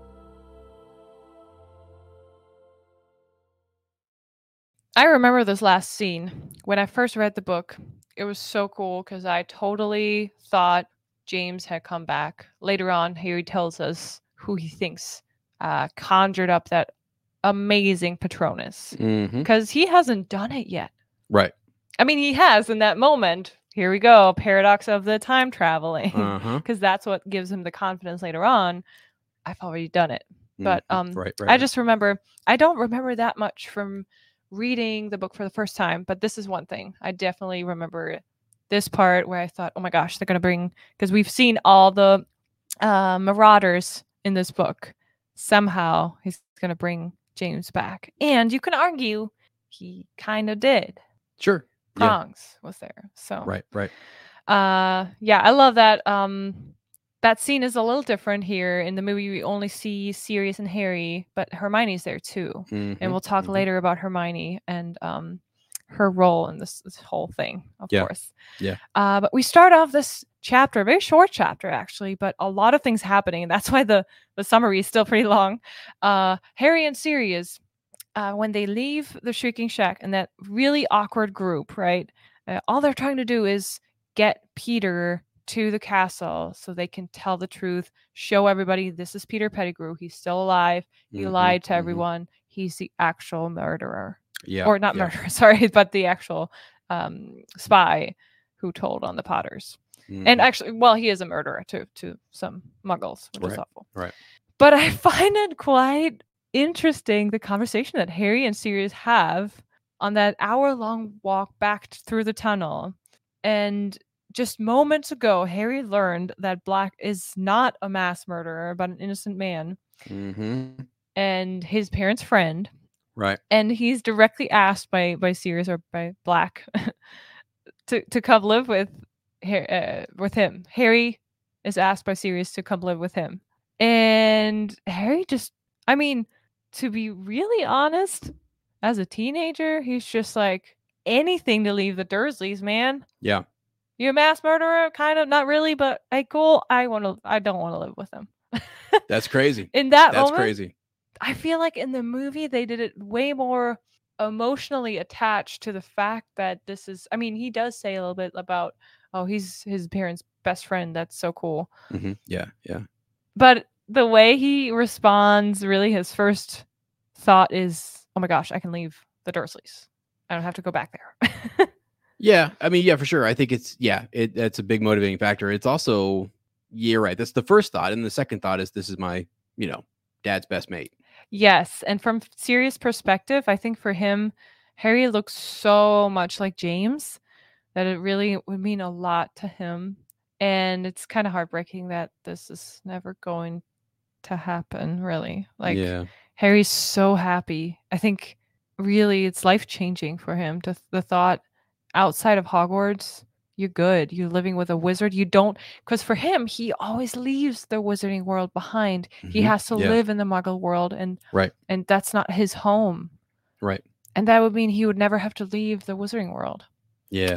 I remember this last scene. When I first read the book, it was so cool because I totally thought James had come back. Later on, Harry tells us who he thinks uh, conjured up that amazing Patronus. Because Mm-hmm. he hasn't done it yet. Right. I mean, he has in that moment. Here we go. Paradox of the time traveling. Uh-huh. Because that's what gives him the confidence later on. I've already done it. But Mhm. um, right, right, I right. just remember, I don't remember that much from reading the book for the first time, but this is one thing. I definitely remember this part where I thought, oh my gosh, they're going to bring, because we've seen all the uh, Marauders in this book. Somehow he's going to bring James back. And you can argue he kind of did. Sure. Prongs yeah. was there. So right, right. Uh, yeah, I love that. Um, that scene is a little different here. In the movie, we only see Sirius and Harry, but Hermione's there too. Mm-hmm, and we'll talk mm-hmm. later about Hermione and um, her role in this, this whole thing, of yeah. course. Yeah. Uh, but we start off this chapter, a very short chapter, actually, but a lot of things happening. And that's why the, the summary is still pretty long. Uh, Harry and Sirius, uh, when they leave the Shrieking Shack and that really awkward group, right? Uh, all they're trying to do is get Peter to the castle so they can tell the truth, show everybody this is Peter Pettigrew. He's still alive. He mm-hmm, lied to mm-hmm. everyone. He's the actual murderer. Yeah. Or not yeah. murderer, sorry, but the actual um, spy who told on the Potters. Mm-hmm. And actually, well, he is a murderer to, to some muggles, which right. is awful. Right. But I find it quite interesting, the conversation that Harry and Sirius have on that hour-long walk back through the tunnel. And just moments ago, Harry learned that Black is not a mass murderer, but an innocent man. Mm-hmm. And his parents' friend. Right. And he's directly asked by, by Sirius or by Black to, to come live with, uh, with him. Harry is asked by Sirius to come live with him. And Harry just, I mean, to be really honest, as a teenager, he's just like, anything to leave the Dursleys, man. Yeah. You're a mass murderer? Kind of, not really, but hey, cool. I want to. I don't want to live with them. That's crazy. In that That's moment, crazy. I feel like in the movie they did it way more emotionally attached to the fact that this is. I mean, he does say a little bit about, oh, he's his parents' best friend. That's so cool. Mm-hmm. Yeah, yeah. But the way he responds, really, his first thought is, oh my gosh, I can leave the Dursleys. I don't have to go back there. Yeah, I mean, yeah, for sure. I think it's, yeah, it, that's a big motivating factor. It's also, yeah, right. That's the first thought. And the second thought is this is my, you know, dad's best mate. Yes. And from Sirius' perspective, I think for him, Harry looks so much like James that it really would mean a lot to him. And it's kind of heartbreaking that this is never going to happen, really. Like, yeah. Harry's so happy. I think really it's life-changing for him to the thought, outside of Hogwarts, you're good. You're living with a wizard. You don't, because for him, he always leaves the wizarding world behind. Mm-hmm. He has to yeah. live in the Muggle world, and right, and that's not his home. Right, and that would mean he would never have to leave the wizarding world. Yeah,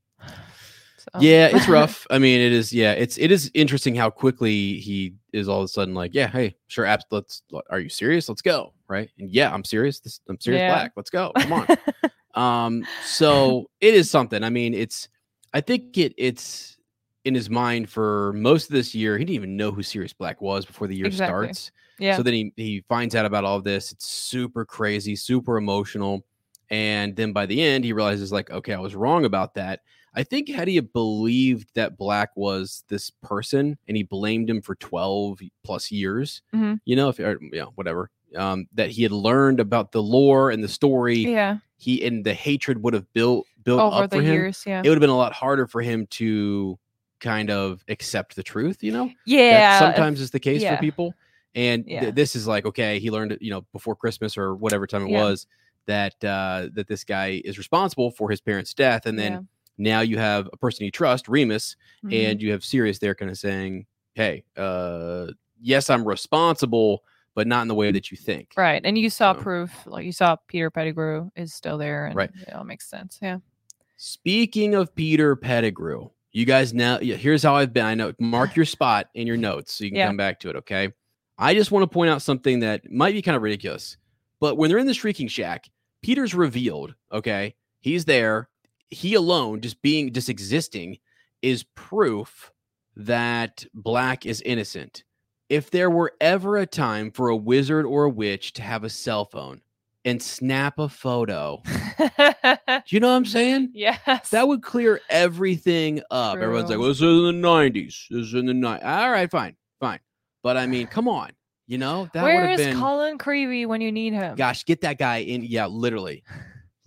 so. Yeah, it's rough. I mean, it is. Yeah, it's it is interesting how quickly he is all of a sudden like, yeah, hey, sure, abs- let's. Are you serious? Let's go. Right, and yeah, I'm serious. This, I'm serious. Yeah. Black. Let's go. Come on. Um, so it is something. I mean, it's, I think it, it's in his mind for most of this year. He didn't even know who Sirius Black was before the year exactly. starts. Yeah. So then he, he finds out about all of this. It's super crazy, super emotional. And then by the end, he realizes like, okay, I was wrong about that. I think had he believed that Black was this person and he blamed him for twelve plus years, mm-hmm. you know, if, or, you know, whatever, um, that he had learned about the lore and the story. Yeah. He and the hatred would have built built over up for the him. Years, yeah. It would have been a lot harder for him to kind of accept the truth, you know? Yeah. That sometimes is the case yeah. for people. And yeah. th- this is like, okay, he learned it, you know, before Christmas or whatever time it yeah. was that uh, that this guy is responsible for his parents' death. And then yeah. now you have a person you trust, Remus, mm-hmm. and you have Sirius there kind of saying, hey, uh, yes, I'm responsible, but not in the way that you think. Right. And you saw so. proof, like you saw Peter Pettigrew is still there. And right. it all makes sense. Yeah. Speaking of Peter Pettigrew, you guys now, yeah, here's how I've been. I know, mark your spot in your notes so you can yeah. come back to it. Okay. I just want to point out something that might be kind of ridiculous, but when they're in the Shrieking Shack, Peter's revealed. Okay. He's there. He alone, just being, just existing, is proof that Black is innocent. If there were ever a time for a wizard or a witch to have a cell phone and snap a photo, do you know what I'm saying? Yes. That would clear everything up. True. Everyone's like, well, this is in the nineties. This is in the nineties. All right, fine, fine. But I mean, come on. You know, that would Where have is been... Colin Creevey when you need him? Gosh, get that guy in. Yeah, literally.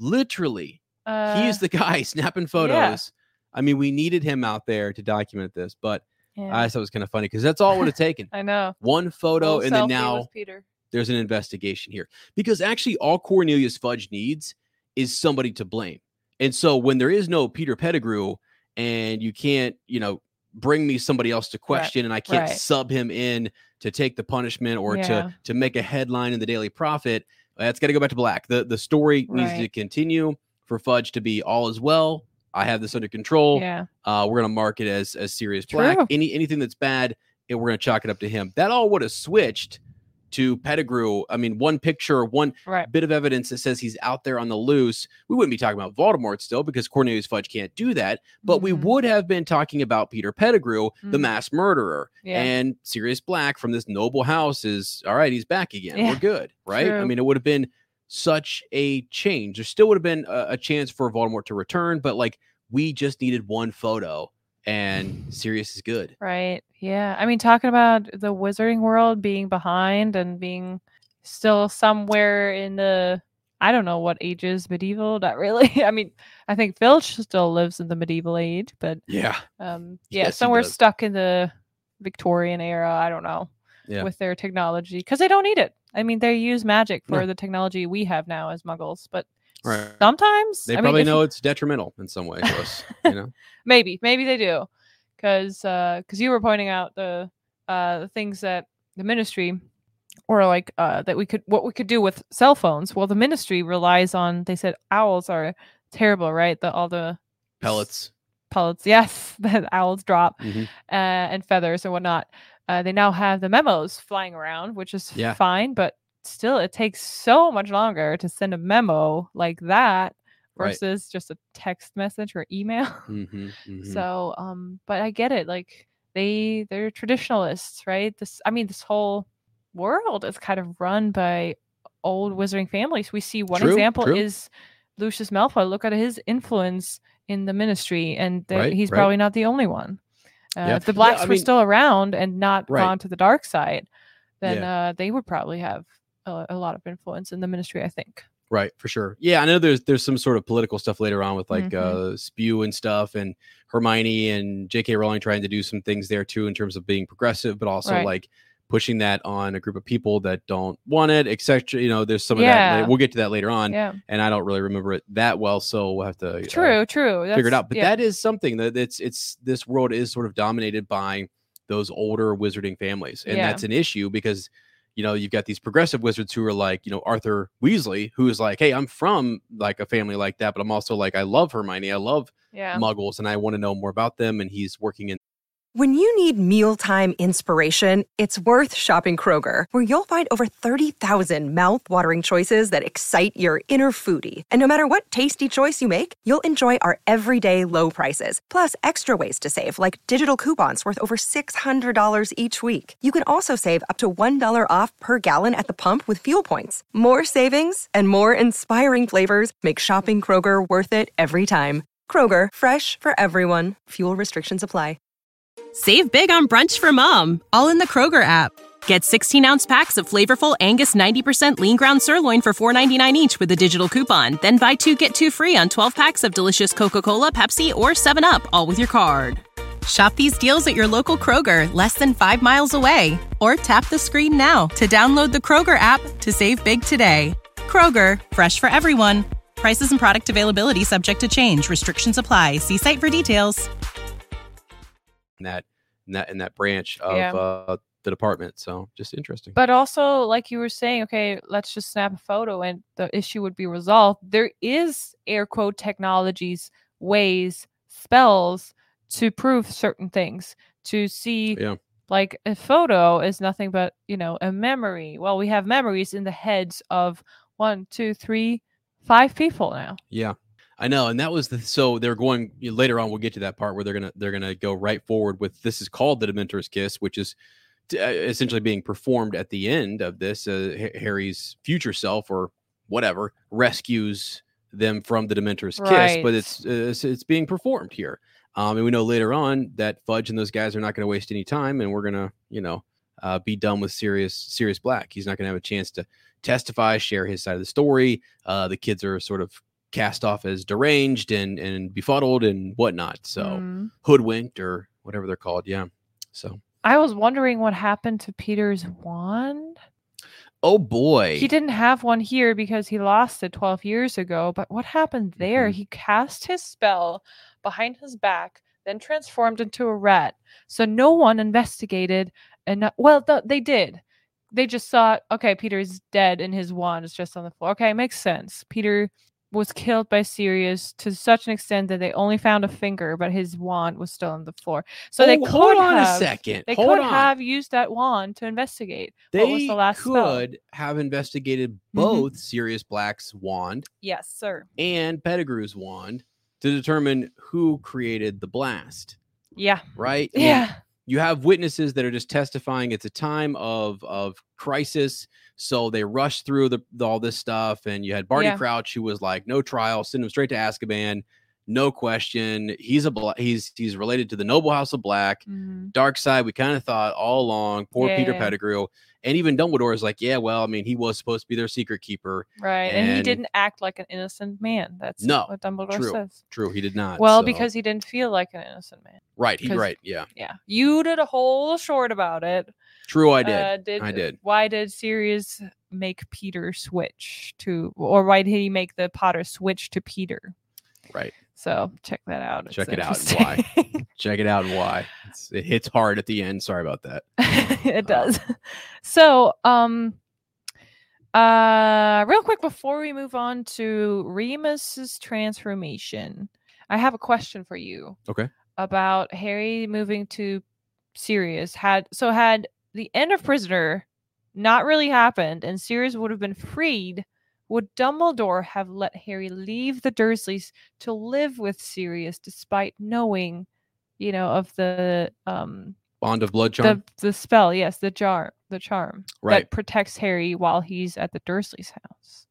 Literally, Uh, he's the guy snapping photos. yeah. I mean, we needed him out there to document this, but yeah. I thought it was kind of funny because that's all it would have taken. I know. One photo, Little and then selfie now with Peter. there's an investigation here. Because actually, all Cornelius Fudge needs is somebody to blame. And so when there is no Peter Pettigrew, and you can't, you know, bring me somebody else to question, right. and I can't right. sub him in to take the punishment or Yeah. to to make a headline in the Daily Prophet, that's got to go back to black. The the story Right. needs to continue for Fudge to be all is well. I have this under control. Yeah. Uh, we're gonna mark it as as serious black. True. Any anything that's bad, and we're gonna chalk it up to him. That all would have switched to Pettigrew. I mean, one picture, one Right. bit of evidence that says he's out there on the loose. We wouldn't be talking about Voldemort still because Cornelius Fudge can't do that. But we Mhm. would have been talking about Peter Pettigrew, the Mhm. mass murderer. Yeah. And Sirius Black from this noble house is, all right, he's back again. Yeah. We're good, right? I True. mean, it would have been such a change. There still would have been a, a chance for Voldemort to return, but like we just needed one photo and Sirius is good. Right. Yeah. I mean, talking about the wizarding world being behind and being still somewhere in the, I don't know what ages, medieval, not really. I mean, I think Filch still lives in the medieval age, but Yeah. um, yeah, Yes, he somewhere does. stuck in the Victorian era. I don't know. Yeah. With their technology because they don't need it. I mean, they use magic for No. the technology we have now as Muggles, but Right. sometimes They I mean, probably if know you- it's detrimental in some way to us, you know? maybe maybe they do because because you were pointing out the uh the things that the ministry or like uh that we could what we could do with cell phones. Well, the ministry relies on, they said owls are terrible, right? The all the Pellets. pellets, yes, that owls drop, Mhm. uh, and feathers and whatnot. Uh, they now have the memos flying around, which is Yeah. fine, but still it takes so much longer to send a memo like that Right. versus just a text message or email. Mhm, mhm. So, um, but I get it. Like they, they're traditionalists, right? This, I mean, this whole world is kind of run by old wizarding families. We see one True, example true. is Lucius Malfoy. Look at his influence in the ministry, and that Right, he's right. probably not the only one. Uh, Yeah. If the Yeah, blacks I were mean- still around and not Right. gone to the dark side, then Yeah. uh, they would probably have a, a lot of influence in the ministry, I think. Right, for sure. Yeah, I know there's there's some sort of political stuff later on with like Mhm. uh Spew and stuff, and Hermione and J K Rowling trying to do some things there too in terms of being progressive, but also Right. like pushing that on a group of people that don't want it, et cetera. You know, there's some of Yeah. that. We'll get to that later on, Yeah, and I don't really remember it that well, so we'll have to uh, true, true. figure it That's- out. But yeah. that is something that it's it's this world is sort of dominated by those older wizarding families, and Yeah. that's an issue because you know you've got these progressive wizards who are like you know Arthur Weasley, who is like, hey, I'm from like a family like that, but I'm also like I love Hermione, I love yeah. Muggles, and I want to know more about them. And he's working in When you need mealtime inspiration, it's worth shopping Kroger, where you'll find over thirty thousand mouth-watering choices that excite your inner foodie. And no matter what tasty choice you make, you'll enjoy our everyday low prices, plus extra ways to save, like digital coupons worth over six hundred dollars each week. You can also save up to one dollar off per gallon at the pump with fuel points. More savings and more inspiring flavors make shopping Kroger worth it every time. Kroger, fresh for everyone. Fuel restrictions apply. Save big on brunch for mom, all in the Kroger app. Get sixteen-ounce packs of flavorful Angus ninety percent lean ground sirloin for four ninety-nine each with a digital coupon. Then buy two, get two free on twelve packs of delicious Coca-Cola, Pepsi, or seven up, all with your card. Shop these deals at your local Kroger, less than five miles away. Or tap the screen now to download the Kroger app to save big today. Kroger, fresh for everyone. Prices and product availability subject to change. Restrictions apply. See site for details. that in that in that branch of Yeah. uh, the department. So just interesting. But also, like you were saying, okay, let's just snap a photo and the issue would be resolved. There is air quote technologies, ways, spells to prove certain things. To see, Yeah. like a photo is nothing but, you know, a memory. Well, we have memories in the heads of one, two, three, five people now. Yeah, I know, and that was the so they're going later on. We'll get to that part where they're gonna they're gonna go right forward with this is called the Dementor's Kiss, which is t- uh, essentially being performed at the end of this. Uh, Ha- Harry's future self or whatever rescues them from the Dementor's Kiss, Right. but it's, uh, it's it's being performed here. Um, and we know later on that Fudge and those guys are not going to waste any time, and we're gonna you know uh, be done with Sirius Sirius Black. He's not going to have a chance to testify, share his side of the story. Uh, the kids are sort of cast off as deranged and and befuddled and whatnot. So Mm. hoodwinked or whatever they're called. Yeah. So I was wondering what happened to Peter's wand. oh boy, He didn't have one here because he lost it twelve years ago. But what happened there? Mhm. He cast his spell behind his back, then transformed into a rat. So no one investigated. And not, well, th- they did. They just thought, okay, Peter's dead and his wand is just on the floor. Okay, makes sense. Peter was killed by Sirius to such an extent that they only found a finger, but his wand was still on the floor. So they Oh, could hold on have, a second. They Hold could on. have used that wand to investigate. They what was the last spell. could have investigated Mm-hmm. both Sirius Black's wand Yes, sir. and Pettigrew's wand to determine who created the blast, Yeah. right? I mean, Yeah. you have witnesses that are just testifying it's a time of of crisis, so they rush through the, the all this stuff. And you had Barty Yeah. Crouch, who was like, no trial, send him straight to Azkaban, no question. He's a bla- he's he's related to the Noble House of Black. Mhm. Dark Side, we kind of thought all along. Poor Yeah, Peter yeah. Pettigrew, and even Dumbledore is like, yeah, well, I mean, he was supposed to be their secret keeper. Right. And, he And- didn't act like an innocent man. That's No, what Dumbledore true. says. True, he did not. Well, so- because he didn't feel like an innocent man. right, he 'cause- right, yeah, Yeah. You did a whole short about it. true, I did. Uh, did I did. Why did Sirius make Peter switch to, or why did he make the Potter switch to Peter? Right, So check that out. It's Check it out and why. interesting. check it out and why it's, it hits hard at the end. Sorry about that. It does. So, um, uh, real quick before we move on to Remus's transformation, I have a question for you. Okay. About Harry moving to Sirius. Had so had the end of Prisoner not really happened and Sirius would have been freed, would Dumbledore have let Harry leave the Dursleys to live with Sirius despite knowing, you know, of the um Bond of blood charm. the the spell, yes, the jar, the charm Right. that protects Harry while he's at the Dursleys' house.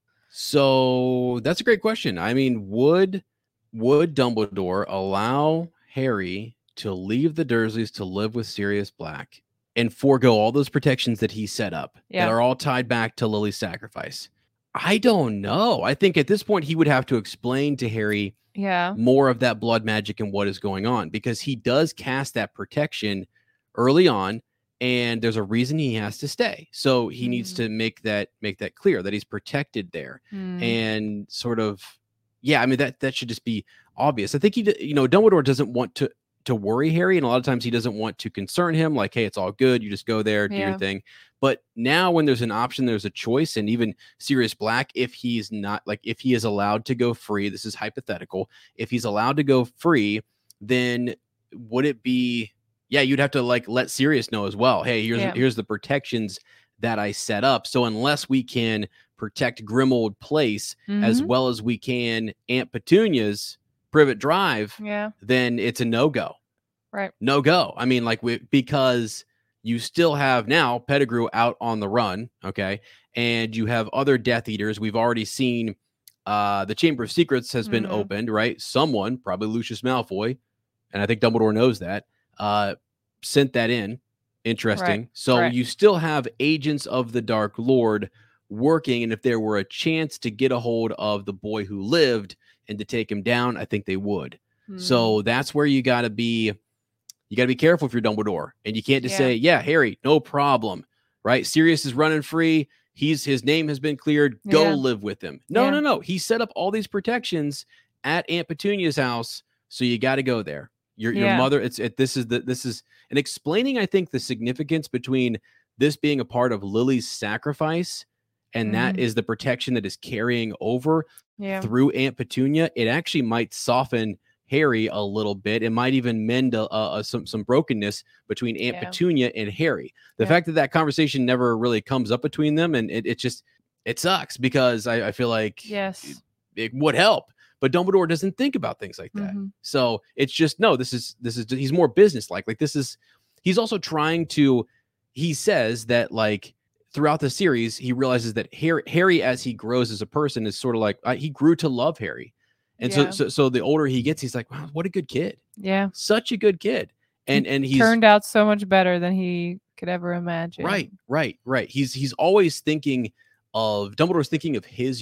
So that's a great question. I mean, would would Dumbledore allow Harry to leave the Dursleys to live with Sirius Black and forego all those protections that he set up Yeah. that are all tied back to Lily's sacrifice? I don't know. I think at this point he would have to explain to Harry Yeah. more of that blood magic and what is going on, because he does cast that protection early on, and there's a reason he has to stay. So he needs Mm. to make that make that clear that he's protected there. Mm. And sort of, yeah, I mean, that that should just be obvious. I think he, d- you know, Dumbledore doesn't want to to worry Harry, and a lot of times he doesn't want to concern him. Like, hey, it's all good. You just go there, do Yeah. your thing. But now, when there's an option, there's a choice, and even Sirius Black, if he's not like, if he is allowed to go free, this is hypothetical. If he's allowed to go free, then would it be? Yeah, you'd have to like let Sirius know as well. Hey, here's Yeah. here's the protections that I set up. So unless we can protect Grimold Place as Mhm. well as we can Aunt Petunia's Privet Drive, Yeah. then it's a no-go. Right. No go. I mean, like, we, because you still have now Pettigrew out on the run, okay? And you have other Death Eaters. We've already seen uh, the Chamber of Secrets has been Mhm. opened, right? Someone, probably Lucius Malfoy, and I think Dumbledore knows that, uh, sent that in. Interesting. Right, So right. you still have agents of the Dark Lord working, and if there were a chance to get a hold of the boy who lived and to take him down, I think they would. Mm. So that's where you got to be. You got to be careful if you're Dumbledore, and you can't just Yeah. say, "Yeah, Harry, no problem." Right? Sirius is running free. He's his name has been cleared. Go Yeah. live with him. No, Yeah. no, no. He set up all these protections at Aunt Petunia's house, so you got to go there. Your your Yeah. mother. It's it. This is the this is and explaining. I think the significance between this being a part of Lily's sacrifice, and that Mhm. is the protection that is carrying over Yeah. through Aunt Petunia. It actually might soften Harry a little bit. It might even mend a, a, a- some some brokenness between Aunt Yeah. Petunia and Harry. The Yeah. fact that that conversation never really comes up between them, and it, it just it sucks because I, I feel like Yes. it would help, but Dumbledore doesn't think about things like that. Mhm. So it's just no. This is this is he's more businesslike. Like this is he's also trying to. He says that like throughout the series, he realizes that Harry, Harry as he grows as a person, is sort of like uh, he grew to love Harry. And Yeah. so, so, so the older he gets, he's like, wow, what a good kid. Yeah. Such a good kid. And, and he's Turned out so much better than he could ever imagine. right, right, right. He's, he's always thinking of Dumbledore's thinking of his youth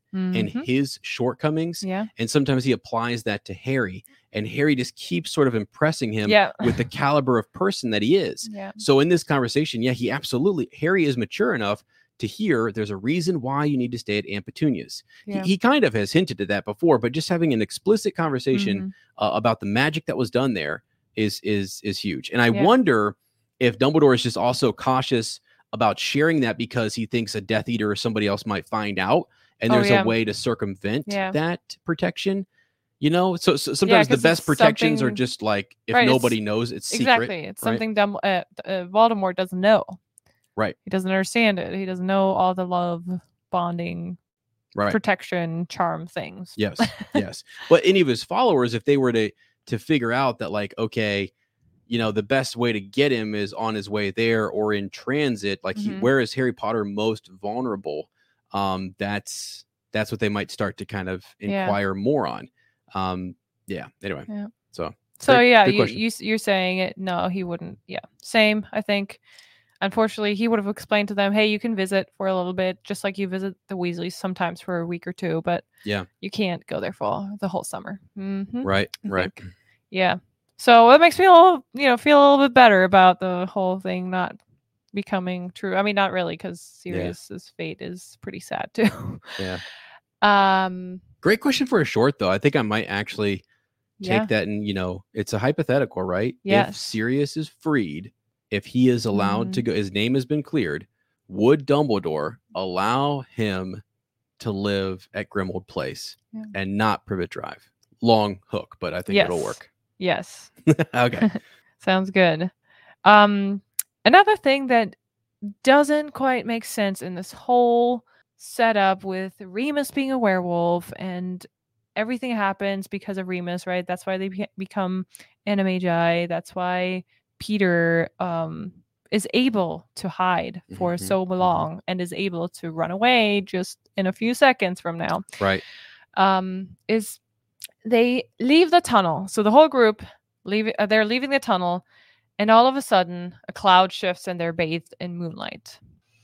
and Mhm. his shortcomings. Yeah. And sometimes he applies that to Harry, and Harry just keeps sort of impressing him Yeah. with the caliber of person that he is. Yeah. So in this conversation, yeah, he absolutely, Harry is mature enough to hear there's a reason why you need to stay at Aunt Petunia's. Yeah. He, he kind of has hinted at that before, but just having an explicit conversation Mhm. uh, about the magic that was done there is is is huge. And I Yeah. wonder if Dumbledore is just also cautious about sharing that because he thinks a Death Eater or somebody else might find out, and Oh, there's yeah. a way to circumvent Yeah. that protection. You know, so, so sometimes the 'cause best it's protections are something- just like if Right, it's- nobody knows, it's secret. Exactly. It's right? something dumb. Uh, uh, Voldemort doesn't know. Right. He doesn't understand it. He doesn't know all the love, bonding, Right. protection, charm things. Yes, yes. But any of his followers, if they were to to figure out that, like, okay, you know, the best way to get him is on his way there or in transit, like, he, Mhm. where is Harry Potter most vulnerable? Um, that's that's what they might start to kind of Yeah. inquire more on. Um, yeah. Anyway, Yeah. so So great- yeah, good you, question. you s- you're saying it. No, he wouldn't. Yeah, same. I think. Unfortunately, he would have explained to them, "Hey, you can visit for a little bit, just like you visit the Weasleys sometimes for a week or two, but Yeah. you can't go there for the whole summer." Mhm. right, I right. think. Yeah. So it makes me a little, you know, feel a little bit better about the whole thing not becoming true. I mean, not really, because Sirius's fate is pretty sad too. Yeah. Um. Great question for a short, though. I think I might actually take Yeah. that, and you know, it's a hypothetical, right? If Yes. Sirius is freed, if he is allowed to Mhm. go, his name has been cleared, would Dumbledore allow him to live at Grimmauld Place Yeah. and not Privet Drive? Long hook, but I think it'll Yes. work. Yes. Okay. Sounds good. Um, another thing that doesn't quite make sense in this whole setup with Remus being a werewolf and everything happens because of Remus, right? That's why they be- become Animagi. That's why Peter um is able to hide for Mhm, so mhm. long and is able to run away just in a few seconds from now. Right. Um, is they leave the tunnel. So the whole group leave. Uh, they're leaving the tunnel, and all of a sudden, a cloud shifts, and they're bathed in moonlight.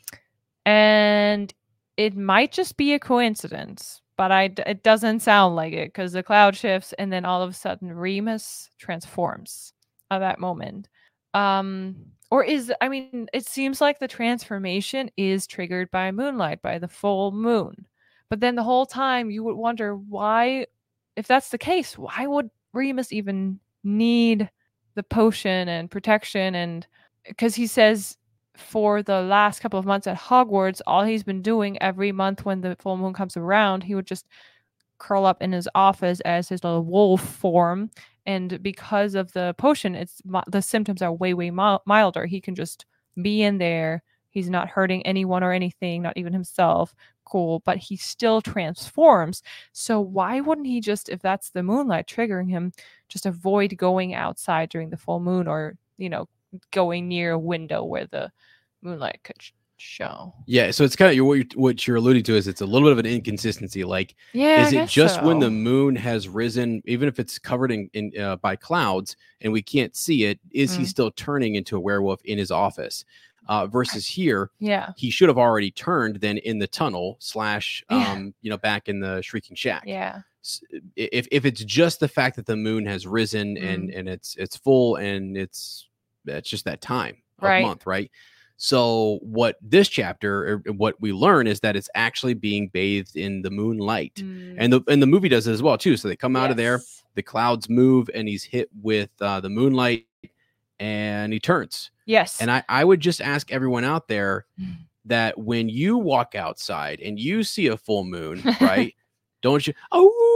And it might just be a coincidence, but I d- it doesn't sound like it because the cloud shifts, and then all of a sudden, Remus transforms at that moment. Um, or is I mean, it seems like the transformation is triggered by moonlight, by the full moon. But then the whole time, you would wonder why. If that's the case, why would Remus even need the potion and protection? And because he says for the last couple of months at Hogwarts, all he's been doing every month when the full moon comes around, he would just curl up in his office as his little wolf form. And because of the potion, it's the symptoms are way, way milder. He can just be in there. He's not hurting anyone or anything, not even himself. Cool, but he still transforms. So why wouldn't he just, if that's the moonlight triggering him, just avoid going outside during the full moon, or, you know, going near a window where the moonlight could sh- show? Yeah. So it's kind of what you're, what you're alluding to is it's a little bit of an inconsistency. Like, Yeah, is I it guess just when the so. moon has risen, even if it's covered in, in uh, by clouds and we can't see it, is he Mm. still turning into a werewolf in his office? Uh, versus here, Yeah, he should have already turned then in the tunnel slash, Yeah. um, you know, back in the Shrieking Shack. yeah, S- If if it's just the fact that the moon has risen and Mm. and it's it's full and it's it's just that time of Right. month, right? So what this chapter, or what we learn, is that it's actually being bathed in the moonlight, Mm. and the and the movie does it as well too. So they come out of there, Yes. the clouds move, and he's hit with uh, the moonlight, and he turns. Yes. And I, I would just ask everyone out there Mm. that when you walk outside and you see a full moon, right? Don't you?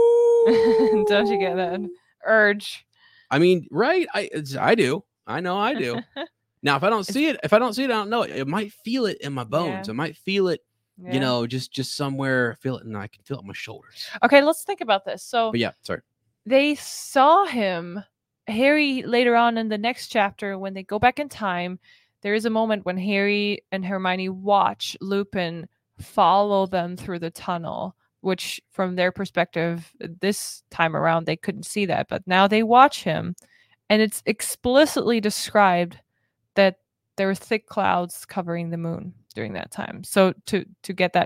Oh, Don't you get that urge? I mean, right? I it's- I do. I know I do. Now, if I don't see it, if I don't see it, I don't know. I might feel it in my bones. Yeah. I might feel it, Yeah. you know, just just somewhere. Feel it, and I can feel it in my shoulders. Okay, let's think about this. So But yeah, sorry. they saw him, Harry, later on in the next chapter when they go back in time. There is a moment when Harry and Hermione watch Lupin follow them through the tunnel, which from their perspective this time around they couldn't see that, but now they watch him, and it's explicitly described that there were thick clouds covering the moon during that time. So to to get that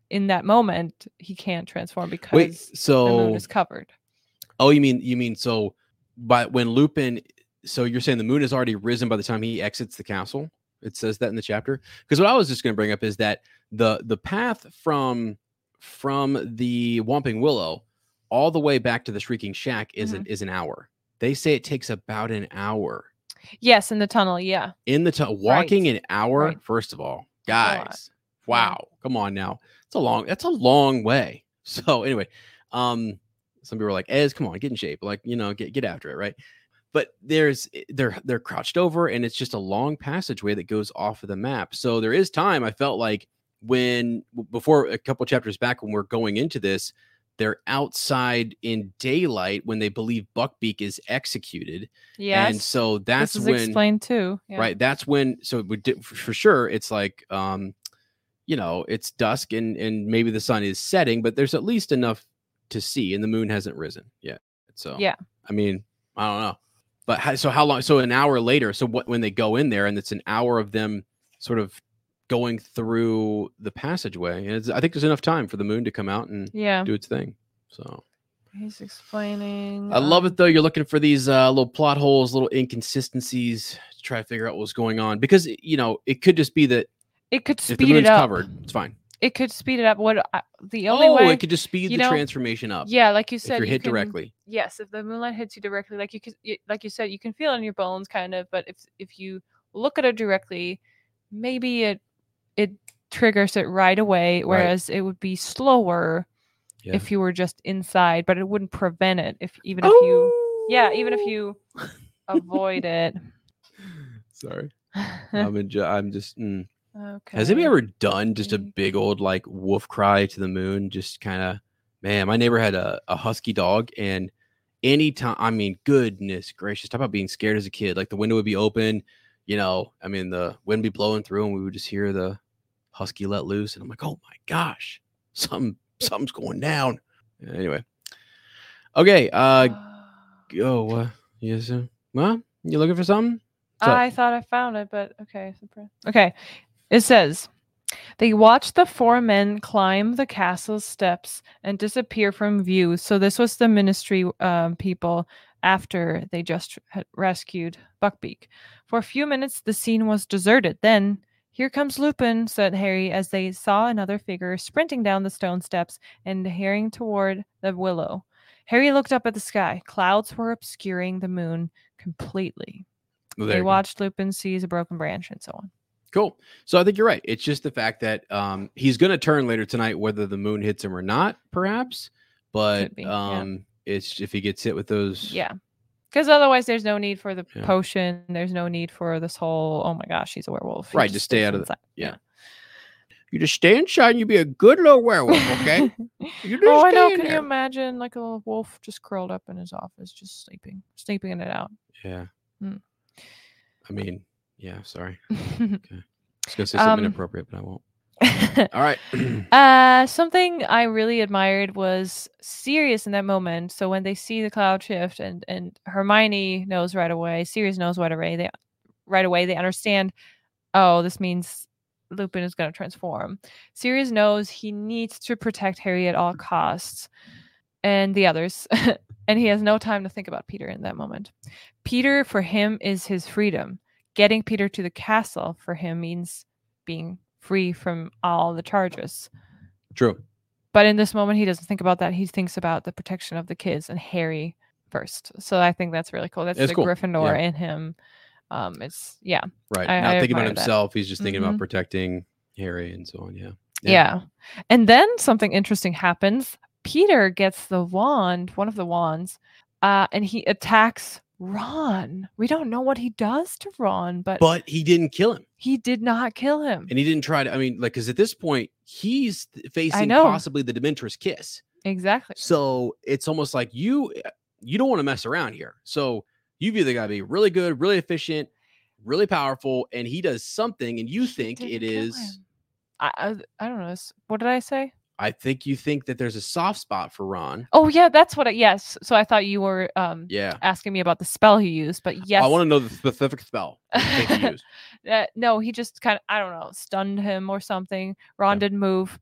in that moment he can't transform because Wait, so the moon is covered. Oh, you mean you mean so by when Lupin so you're saying the moon has already risen by the time he exits the castle? It says that in the chapter? Because what I was just going to bring up is that the the path from from the Whomping Willow all the way back to the Shrieking Shack is Mhm. an, is an hour. They say it takes about an hour. Yes, in the tunnel, yeah. In the tunnel, walking Right. an hour, Right. first of all, That's a lot. guys. Wow. Come on now. It's a long, that's a long way. So anyway, um, some people are like, Ez, come on, get in shape. Like, you know, get get after it, right? But there's they're they're crouched over and it's just a long passageway that goes off of the map. So there is time. I felt like when before a couple chapters back when we're going into this, they're outside in daylight when they believe Buckbeak is executed. Yes. And so that's this is when explained too. Yeah. right. That's when so we did for sure. It's like um, you know, it's dusk and and maybe the sun is setting, but there's at least enough to see, and the moon hasn't risen yet. So Yeah. I mean, I don't know. But how, so how long? So an hour later. So what when they go in there, and it's an hour of them sort of going through the passageway, and it's, I think there's enough time for the moon to come out and Yeah. do its thing. So He's explaining. I love um, it though. You're looking for these uh, little plot holes, little inconsistencies to try to figure out what's going on because you know it could just be that It could if the speed moon's it up. covered, it's fine. It could speed it up. What I, the only oh, way? it could just speed you the know, transformation up. Yeah, like you if said, you're you hit can- directly. Yes, if the moonlight hits you directly, like you could, you, like you said, you can feel it in your bones, kind of. But if if you look at it directly, maybe it it triggers it right away. Whereas it would be slower Yeah. if you were just inside, but it wouldn't prevent it. If even if you, yeah, even if you avoid it. Sorry, I'm enjo- I'm just. Mm. Okay. Has anybody ever done just a Big. big old like wolf cry to the moon? Just kind of, man, my neighbor had a, a husky dog, and anytime, I mean, goodness gracious, talk about being scared as a kid. Like the window would be open, you know, I mean, the wind would be blowing through, and we would just hear the husky let loose, and I'm like, oh my gosh, something, something's going down. Anyway, okay, uh, go. Uh, yes, uh, well, you looking for something? What's up? I thought I found it, but okay. super- Okay. It says, they watched the four men climb the castle's steps and disappear from view. So this was the ministry um, people after they just had rescued Buckbeak. For a few minutes, the scene was deserted. Then, here comes Lupin, said Harry as they saw another figure sprinting down the stone steps and hurrying toward the willow. Harry looked up at the sky. Clouds were obscuring the moon completely. Well, there They you go. watched Lupin seize a broken branch and so on. Cool. So I think you're right. It's just the fact that um, he's going to turn later tonight, whether the moon hits him or not, perhaps. But Could be, yeah. um, it's if he gets hit with those. Yeah. Because otherwise, there's no need for the Yeah. potion. There's no need for this whole, oh my gosh, he's a werewolf. He Right, just stay stays out of the- inside. yeah. You just stay inside and you be a good little werewolf, okay? You just Oh, I know. stay in Can you there. imagine like a little wolf just curled up in his office, just sleeping, sleeping it out? Yeah. Hmm. I mean, yeah, sorry. I was going to say something Um, inappropriate, but I won't. All right. Uh, something I really admired was Sirius in that moment. So when they see the cloud shift, and and Hermione knows right away, Sirius knows right away. They right away they understand. Oh, this means Lupin is going to transform. Sirius knows he needs to protect Harry at all costs, and the others, and he has no time to think about Peter in that moment. Peter for him is his freedom. Getting Peter to the castle for him means being free from all the charges. True. But in this moment, he doesn't think about that. He thinks about the protection of the kids and Harry first. So I think that's really cool. That's It's the cool. Gryffindor Yeah. in him. Um, it's yeah, Right. I- Not I thinking about admire that. himself. He's just thinking Mhm. about protecting Harry and so on. Yeah. yeah, And then something interesting happens. Peter gets the wand, one of the wands, uh, and he attacks Ron. We don't know what he does to Ron, but, But he didn't kill him. he did not kill him. And he didn't try to, I mean, like, because at this point, he's facing know. possibly the Dementor's kiss. Exactly. So it's almost like you you don't want to mess around here. So you've either got to be really good, really efficient, really powerful, and he does something, and you He think didn't it kill is. him. I, I I don't know. s- What did I say? I think you think that there's a soft spot for Ron. Oh yeah, that's what. I, yes. So I thought you were um Yeah. asking me about the spell he used, but yes. I want to know the specific spell that you think he used. Uh, no, he just kind of, I don't know, stunned him or something. Ron Okay. didn't move.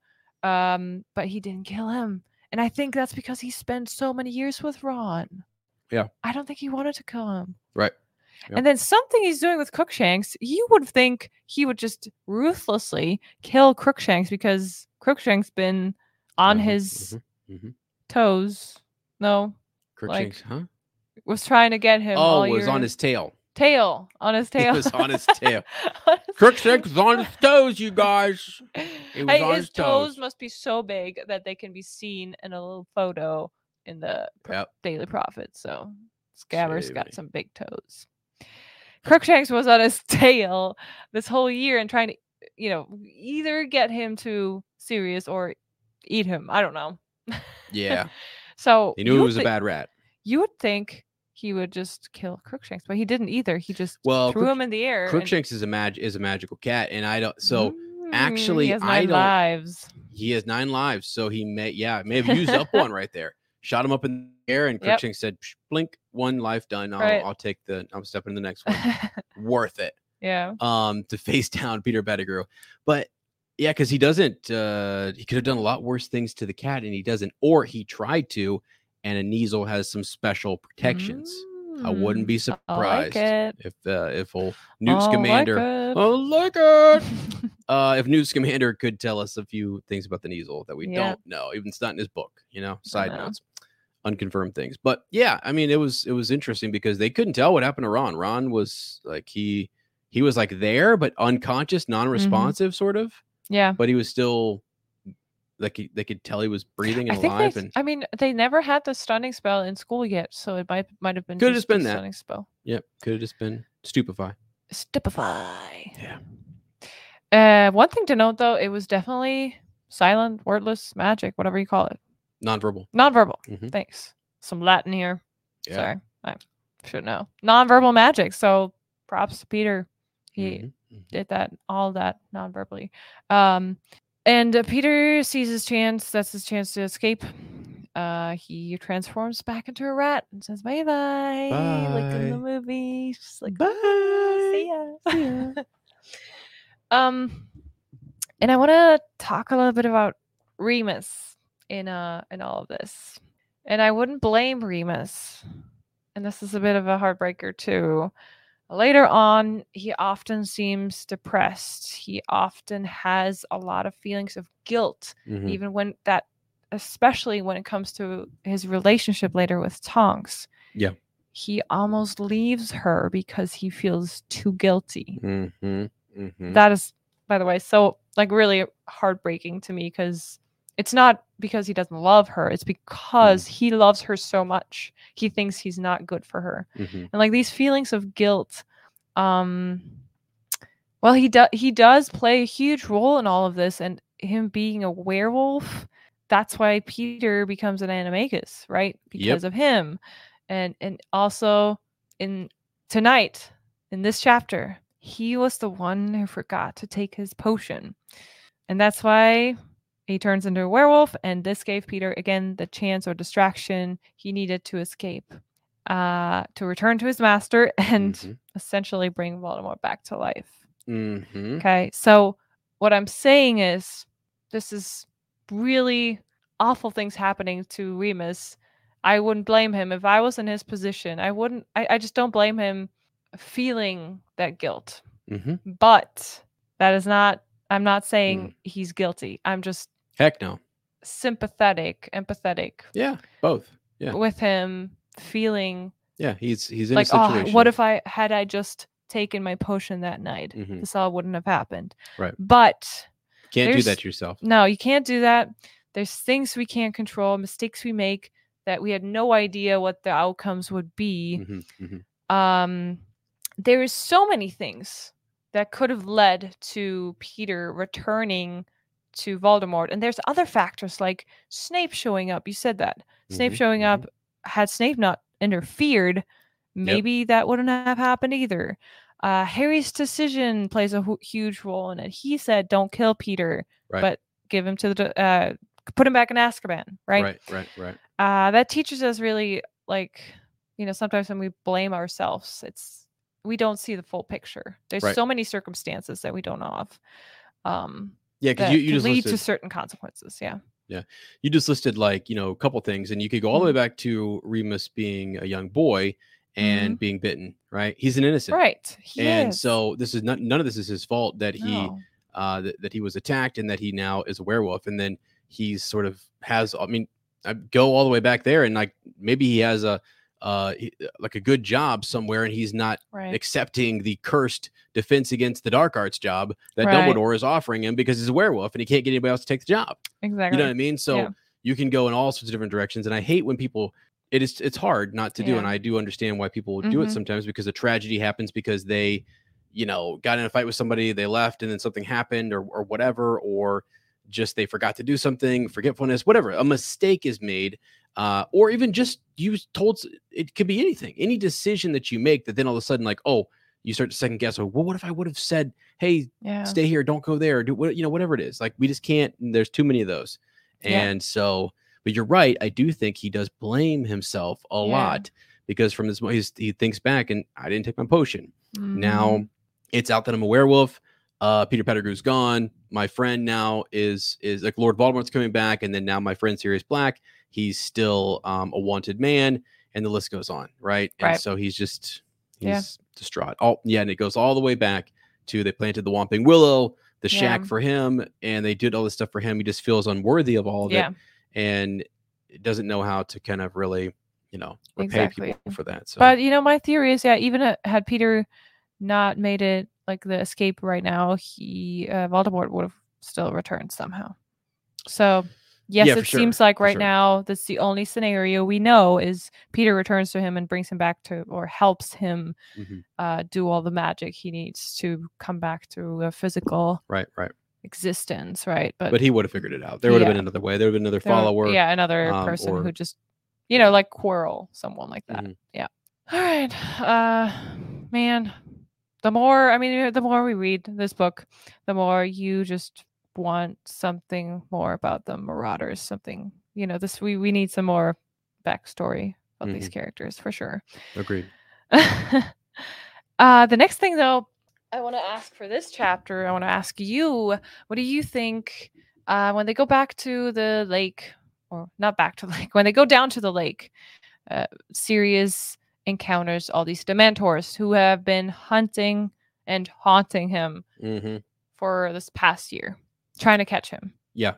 Um, but he didn't kill him. And I think that's because he spent so many years with Ron. Yeah. I don't think he wanted to kill him. Right. Yep. And then something he's doing with Crookshanks, you would think he would just ruthlessly kill Crookshanks because Crookshanks been on Uh-huh, his mhm, mhm. toes. No, Crookshanks, huh? was trying to get him. Oh, all it was year. on his tail. tail. On his tail. It was on his tail. On his Crookshanks was on his toes, you guys. It was Hey, on his his toes toes. must be so big that they can be seen in a little photo in the Pro- Yep. Daily Prophet. So Scabbers Savvy. got some big toes. Crookshanks was on his tail this whole year and trying to, you know, either get him to Sirius or eat him. I don't know. Yeah. So He knew you he would was a thi- bad rat. You would think he would just kill Crookshanks, but he didn't either. He just Well, threw Crooks- him in the air. and- Crookshanks is a mag- is a magical cat, and I don't. So Mm, actually, he has I nine don't. lives. He has nine lives, so he may, yeah, may have used up one right there. Shot him up in the air, and Yep. Crookshanks said, "Psh, "Blink, one life done. I'll, Right. I'll take the. I'm stepping to the next one. Worth it." Yeah. Um, to face down Peter Pettigrew, but yeah, because he doesn't. Uh, he could have done a lot worse things to the cat, and he doesn't, or he tried to. And Aneasel has some special protections. I wouldn't be Mm, I like surprised it. if uh, if old Newt I Scamander. like it. I like it. Uh, if Newt Scamander could tell us a few things about the Kneasel that we Yeah. don't know, even it's not in his book, you know, side know. notes, unconfirmed things. But yeah, I mean, it was it was interesting because they couldn't tell what happened to Ron. Ron was like he he was like there, but unconscious, non-responsive, Mm-hmm. sort of. Yeah. But he was still like he, they could tell he was breathing I and think alive. they, And I mean, they never had the stunning spell in school yet, so it might might have been Could have just just been the that. stunning spell. yep, could have just been stupefy. Stupefy. Yeah. Uh, one thing to note though, it was definitely silent, wordless magic, whatever you call it, Nonverbal. nonverbal. Mhm. Thanks. Some Latin here. Yeah. Sorry, I should know. Nonverbal magic. So props to Peter. He Mhm, mhm. did that, all that non-verbally. Um, and uh, Peter sees his chance. That's his chance to escape. Uh, he transforms back into a rat and says bye bye, like in the Bye. movie. Just like Bye. "Ah, see ya. See ya." um, and I want to talk a little bit about Remus in uh in all of this. And I wouldn't blame Remus. And this is a bit of a heartbreaker too. Later on, he often seems depressed. He often has a lot of feelings of guilt, Mhm. even when that, especially when it comes to his relationship later with Tonks. Yeah. He almost leaves her because he feels too guilty. Mhm, mhm. That is, by the way, so like really heartbreaking to me because it's not because he doesn't love her. It's because he loves her so much. He thinks he's not good for her. Mhm. And like these feelings of guilt, um, well, he does he does play a huge role in all of this, and him being a werewolf. That's why Peter becomes an animagus, right? Because Yep. of him, and and also in tonight in this chapter, he was the one who forgot to take his potion, and that's why he turns into a werewolf. And this gave Peter again the chance or distraction he needed to escape, uh, to return to his master and Mhm. essentially bring Voldemort back to life. Mhm. Okay, so what I'm saying is this is really awful things happening to Remus. I wouldn't blame him if I was in his position. I wouldn't. I, I just don't blame him feeling that guilt. Mhm. But that is not. I'm not saying he's guilty. I'm just Heck no. sympathetic, empathetic Yeah, both. Yeah. with him, feeling Yeah, he's he's in like, a oh, situation. what if I had I just taken my potion that night? Mhm. This all wouldn't have happened. Right. But Can't do there's- that to yourself. no, you can't do that. There's things we can't control, mistakes we make that we had no idea what the outcomes would be. Mhm, mhm. Um, there is so many things that could have led to Peter returning to Voldemort, and there's other factors like Snape showing up. You said that Snape Mhm, showing mhm. up. Had Snape not interfered, maybe that wouldn't have happened either. Uh, Harry's decision plays a hu- huge role in it. He said, "Don't kill Peter, Right. but give him to the uh, put him back in Azkaban." Right. Right, right, right. Uh, that teaches us really, like, you know, sometimes when we blame ourselves, it's we don't see the full picture. There's Right. so many circumstances that we don't know of. Um, Yeah, because that you, you can just lead listed, to certain consequences. Yeah. yeah, you just listed like, you know, a couple things, and you could go all the way Mhm. back to Remus being a young boy and Mhm. being bitten, right? He's an innocent. Right. He And is. so this is not, none of this is his fault that he No. uh that, that he was attacked and that he now is a werewolf. And then he's sort of has, I mean, I go all the way back there, and like maybe he has a uh he- like a good job somewhere, and he's not Right. accepting the cursed defense against the dark arts job that Right. Dumbledore is offering him because he's a werewolf and he can't get anybody else to take the job. Exactly. You know what I mean? So Yeah. you can go in all sorts of different directions. And I hate when people, it is, it's hard not to do. Yeah. And I do understand why people do it Mhm. sometimes, because a tragedy happens because they, you know, got in a fight with somebody, they left, and then something happened, or, or whatever, or just they forgot to do something, forgetfulness, whatever. A mistake is made, uh, or even just you told, it could be anything, any decision that you make that then all of a sudden, like, oh, you start to second guess, oh, well, what if I would have said, hey, Yeah. stay here, don't go there, do what, you know, whatever it is. Like, we just can't, there's too many of those. Yeah. And so, but you're right. I do think he does blame himself a Yeah. lot, because from this, he's, he thinks back, and I didn't take my potion. Now Mhm. it's out that I'm a werewolf. Uh, Peter Pettigrew's gone. My friend now is, is like Lord Voldemort's coming back. And then now my friend Sirius Black, he's still um, a wanted man, and the list goes on. Right. And Right. so he's just, he's Yeah. distraught. Oh yeah. And it goes all the way back to, they planted the Whomping Willow, the shack Yeah. for him, and they did all this stuff for him. He just feels unworthy of all of Yeah. it, and doesn't know how to kind of really, you know, repay Exactly. people for that. So, But you know, my theory is, yeah, even uh, had Peter not made it like the escape right now, he uh, Voldemort would have still returned somehow. So yes, Yeah, for it sure, seems like for right sure. now that's the only scenario we know is Peter returns to him and brings him back to, or helps him Mhm. uh, do all the magic he needs to come back to a physical right, right. existence, right? But, But he would have figured it out. There would have Yeah. been another way. There would have been another there would- follower. yeah, another um, person or- who just, you know, like Quirrell, someone like that. Mhm. Yeah. All right. Uh, man, the more, I mean, the more we read this book, the more you just want something more about the Marauders, something, you know, this, we, we need some more backstory of these Mhm. characters for sure. Agreed. uh, the next thing, though, I want to ask for this chapter, I want to ask you, what do you think uh, when they go back to the lake, or not back to the lake, when they go down to the lake, uh, Sirius encounters all these Dementors who have been hunting and haunting him hmm for this past year, trying to catch him. Yeah.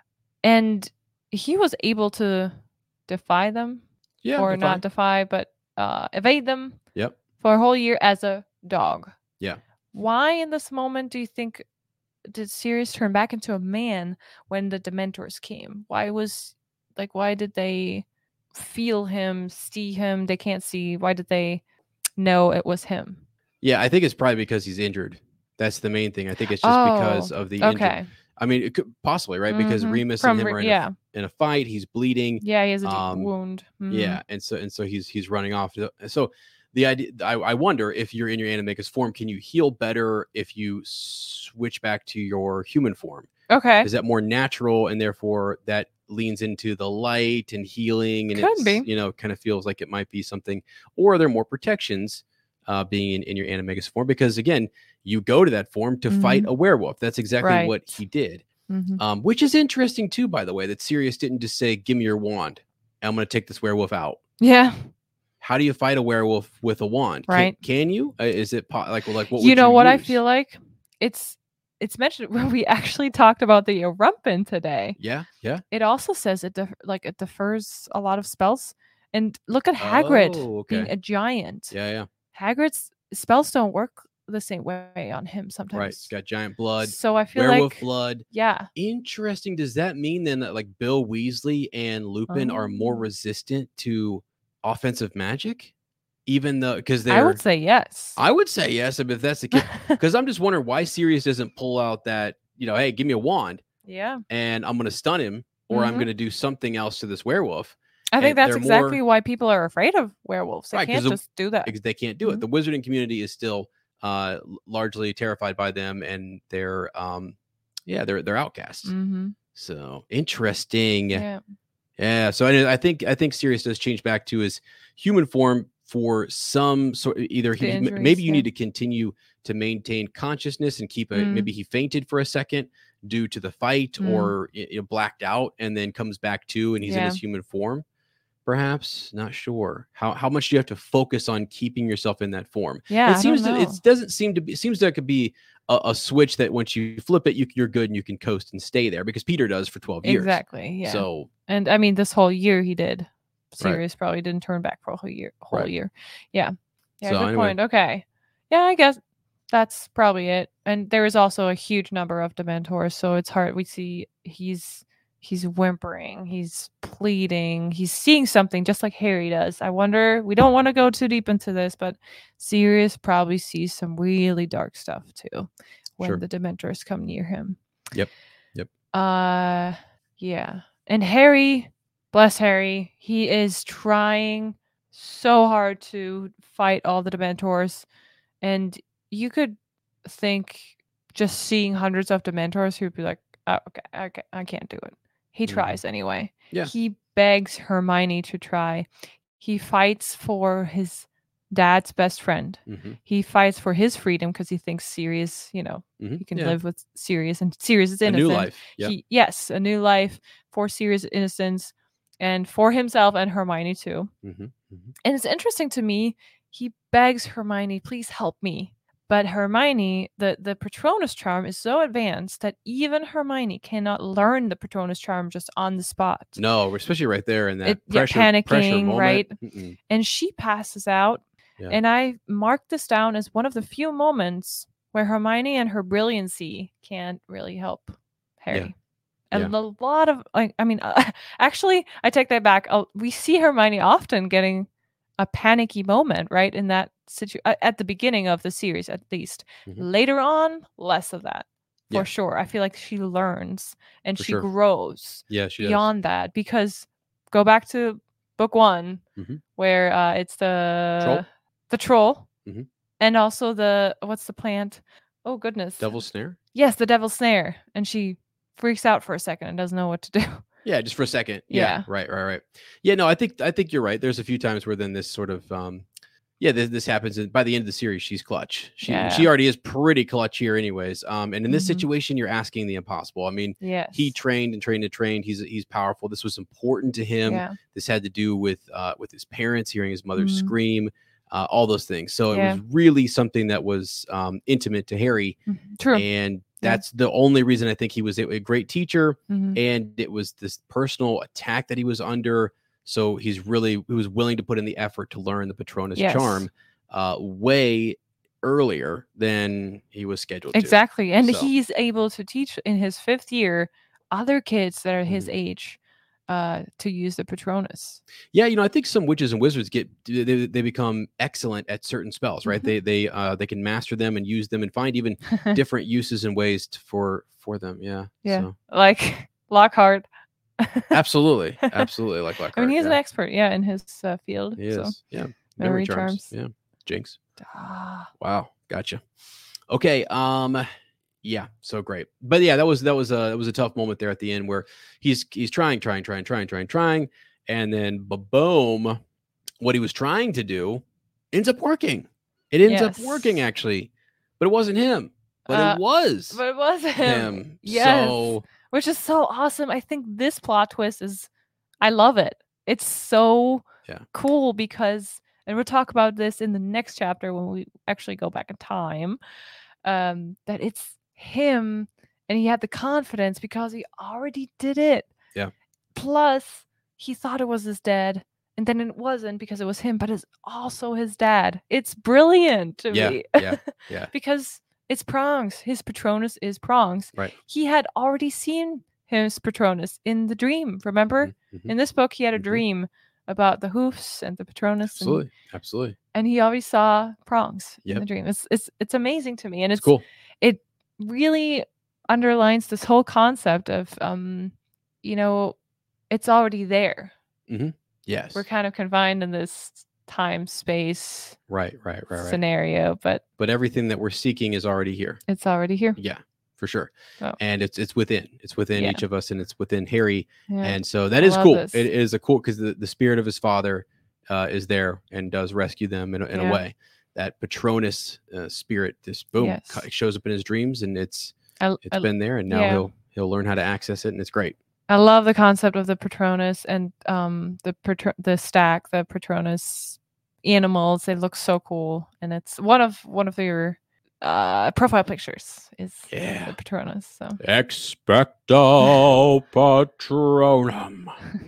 And he was able to defy them, Yeah. or define. not defy, but uh, evade them Yep. for a whole year as a dog. Yeah. Why in this moment do you think did Sirius turn back into a man when the Dementors came? Why was, like, why did they feel him, see him? They can't see. Why did they know it was him? Yeah. I think it's probably because he's injured. That's the main thing. I think it's just because Oh, of the injury. Okay. I mean, it could possibly, right? Because Mhm. Remus From and him Re- are in, yeah. a, in a fight. He's bleeding. Yeah, he has a deep Um, wound. Mhm. Yeah, and so and so he's he's running off. So the idea, I, I wonder if you're in your Animagus form, can you heal better if you switch back to your human form? Okay. Is that more natural, and therefore that leans into the light and healing, and Could it's, be. you know, kind of feels like it might be something, or are there more protections uh, being in, in your Animagus form? Because again, you go to that form to fight Mhm. a werewolf. That's exactly Right. what he did. Mhm. Um, which is interesting too, by the way, that Sirius didn't just say, "Give me your wand, and I'm going to take this werewolf out." Yeah. How do you fight a werewolf with a wand? Can- Right. Can, you? Uh, is it po- like like what? You would know you what I use? feel like? It's it's mentioned when we actually talked about the Erumpin today. Yeah, yeah. It also says it def- like it defers a lot of spells. And look at Hagrid Oh, being okay. a giant. Yeah, yeah. Hagrid's spells don't work the same way on him sometimes. Right. It's got giant blood, So I feel werewolf like blood. yeah. Interesting. Does that mean then that like Bill Weasley and Lupin are more Oh. resistant to offensive magic, even though because they're? I would say yes. I would say yes, if that's the case. Because I'm just wondering why Sirius doesn't pull out that, you know, hey, give me a wand yeah. and I'm going to stun him, or I'm Mhm. going to do something else to this werewolf. I think and that's they're exactly more- why people are afraid of werewolves. They Right, 'cause can't the- just do that. Because they can't do Mhm. it. The wizarding community is still uh, l- largely terrified by them, and they're, um, yeah, they're they're outcasts. Mm-hmm. So interesting. Yeah. Yeah. So I, I think I think Sirius does change back to his human form for some sort. Either he The m- injuries, maybe you yeah. need to continue to maintain consciousness and keep a Mm. maybe he fainted for a second. due to the fight Mm. or you know, blacked out and then comes back to and he's in Yeah. his human form. Perhaps, not sure. How how much do you have to focus on keeping yourself in that form? Yeah, it I seems don't to, it know. doesn't seem to be. It seems like it could be a, a switch that once you flip it, you, you're good and you can coast and stay there because Peter does for twelve years. Exactly. Yeah. So And I mean, this whole year he did. Right. Sirius probably didn't turn back for a whole year. Whole Right. year. Yeah. Yeah. So good anyway. point. Okay. Yeah, I guess that's probably it. And there is also a huge number of Dementors, so it's hard. We see he's he's whimpering, he's pleading, he's seeing something just like Harry does. I wonder. We don't want to go too deep into this, but Sirius probably sees some really dark stuff too when Sure. the Dementors come near him. Yep. Yep. Uh, yeah. And Harry, bless Harry, he is trying so hard to fight all the Dementors. And you could think just seeing hundreds of Dementors, he would be like, oh, okay, okay, I can't do it. He Mhm. tries anyway. Yeah. He begs Hermione to try. He fights for his dad's best friend. hmm He fights for his freedom because he thinks Sirius, you know, hmm he can yeah. live with Sirius and Sirius is a innocent. new life. Yeah. He, yes, a new life for Sirius' innocence and for himself and Hermione too. hmm hmm And it's interesting to me, he begs Hermione, please help me. But Hermione, the, the Patronus charm is so advanced that even Hermione cannot learn the Patronus charm just on the spot. No, especially right there in that It- yeah, pressure, pressure panicking, moment. right? Mm-mm. And she passes out. Yeah. And I marked this down as one of the few moments where Hermione and her brilliancy can't really help Harry. And Yeah. a lot of, like, I mean, uh, actually, I take that back. Uh, we see Hermione often getting a panicky moment, right? In that situation, at the beginning of the series, at least. Mhm. Later on, less of that, for Yeah. sure. I feel like she learns and For she sure. grows Yeah, she does. beyond that because go back to book one Mhm. where uh it's the Troll? the troll Mhm. and also the what's the plant, oh goodness, Devil's Snare. yes, the devil's snare, and she freaks out for a second and doesn't know what to do. Yeah, just for a second. Yeah, Yeah. right, right, right. Yeah, no, I think I think you're right. There's a few times where then this sort of um yeah, this, this happens and by the end of the series she's clutch. She Yeah. she already is pretty clutch here anyways. Um and in this Mhm. situation you're asking the impossible. I mean, Yes. he trained and trained and trained. He's he's powerful. This was important to him. Yeah. This had to do with uh with his parents hearing his mother Mhm. scream, uh all those things. So it Yeah. was really something that was um intimate to Harry. Mhm. True. And that's the only reason I think he was a, a great teacher. Mhm. And it was this personal attack that he was under. So he's really he was willing to put in the effort to learn the Patronus Yes. charm uh, way earlier than he was scheduled to. Exactly. And So- he's able to teach in his fifth year other kids that are his Mhm. age uh to use the Patronus. Yeah, you know, I think some witches and wizards get they, they become excellent at certain spells, right? Mhm. They they uh they can master them and use them and find even different uses and ways to, for for them. Yeah. Yeah. So, Like Lockhart. absolutely, absolutely, like Lockhart. I mean, he's yeah. an expert, yeah, in his uh, field. He is. So. Yeah. Memory charms. Yeah. Jinx. Ah, Wow, gotcha. Okay, um, yeah, so great. But yeah, that was that was a that was a tough moment there at the end where he's he's trying, trying, trying, trying, trying, trying, and then boom, what he was trying to do ends up working. It ends up Yes. working actually, but it wasn't him. But Uh, it was but it was him. him. Yes. So Which is so awesome. I think this plot twist is, I love it. It's so Yeah. cool because, and we'll talk about this in the next chapter when we actually go back in time, um, that it's him and he had the confidence because he already did it. Yeah. Plus, he thought it was his dad. And then it wasn't because it was him, but it's also his dad. It's brilliant to Yeah, me. yeah, yeah. Because it's Prongs. His Patronus is Prongs. Right. He had already seen his Patronus in the dream. Remember? Mhm, mhm. In this book, he had a Mhm. dream about the hoofs and the Patronus. And, Absolutely, absolutely. and he always saw Prongs in Yep. the dream. It's it's it's amazing to me. And It's it's cool. it really underlines this whole concept of um, you know, it's already there. Yes. We're kind of confined in this time space Right, right, right, right. scenario, but But everything that we're seeking is already here. it's already here. Yeah, for sure. Oh. And it's it's within. It's within Yeah. each of us and it's within Harry. Yeah. And so that I is love cool. this. It is a cool because the, the spirit of his father uh, is there and does rescue them in, a- in Yeah. a way. That Patronus uh, spirit, this boom, Yes. co- shows up in his dreams and it's I, It's I, been there, and now yeah. he'll he'll learn how to access it, and it's great. I love the concept of the Patronus and um the Patro- the stack, the Patronus animals. They look so cool, and it's one of one of your uh profile pictures is Yeah. the Patronus. So Expecto Patronum.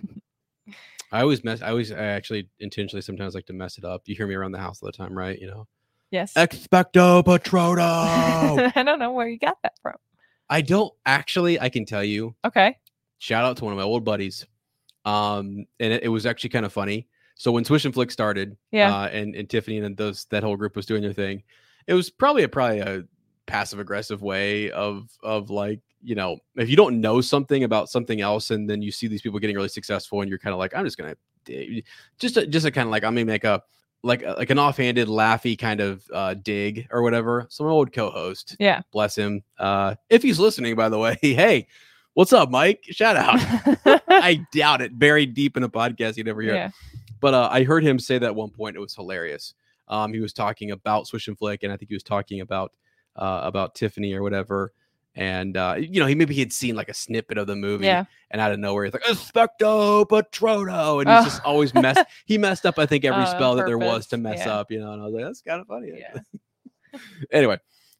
I always mess. I always I actually intentionally sometimes like to mess it up. You hear me around the house all the time, right? You know, yes. Expecto Patronum. I don't know where you got that from. I don't actually. I can tell you. Okay. Shout out to one of my old buddies. Um, and it, it was actually kind of funny. So when Swish and Flick started, Yeah. uh, and, and Tiffany and those that whole group was doing their thing, it was probably a probably a passive aggressive way of of like, you know, if you don't know something about something else, and then you see these people getting really successful, and you're kind of like, I'm just gonna just a, just a kind of like I'm gonna make a like like an offhanded, laughy kind of uh, dig or whatever. So my old co-host, Yeah. bless him, uh, if he's listening, by the way, hey. What's up, Mike? Shout out. I doubt it. Buried deep in a podcast, you'd never hear Yeah. it. But uh, I heard him say that at one point. It was hilarious. Um, he was talking about Swish and Flick, and I think he was talking about uh, about Tiffany or whatever. And uh, you know, he maybe he had seen like a snippet of the movie, Yeah. and out of nowhere he's like Expecto Patrono, and he's Oh. just always messed. He messed up, I think, every Oh, on spell that there was purpose. to mess Yeah. up. You know, and I was like, that's kind of funny. Yeah. Anyway,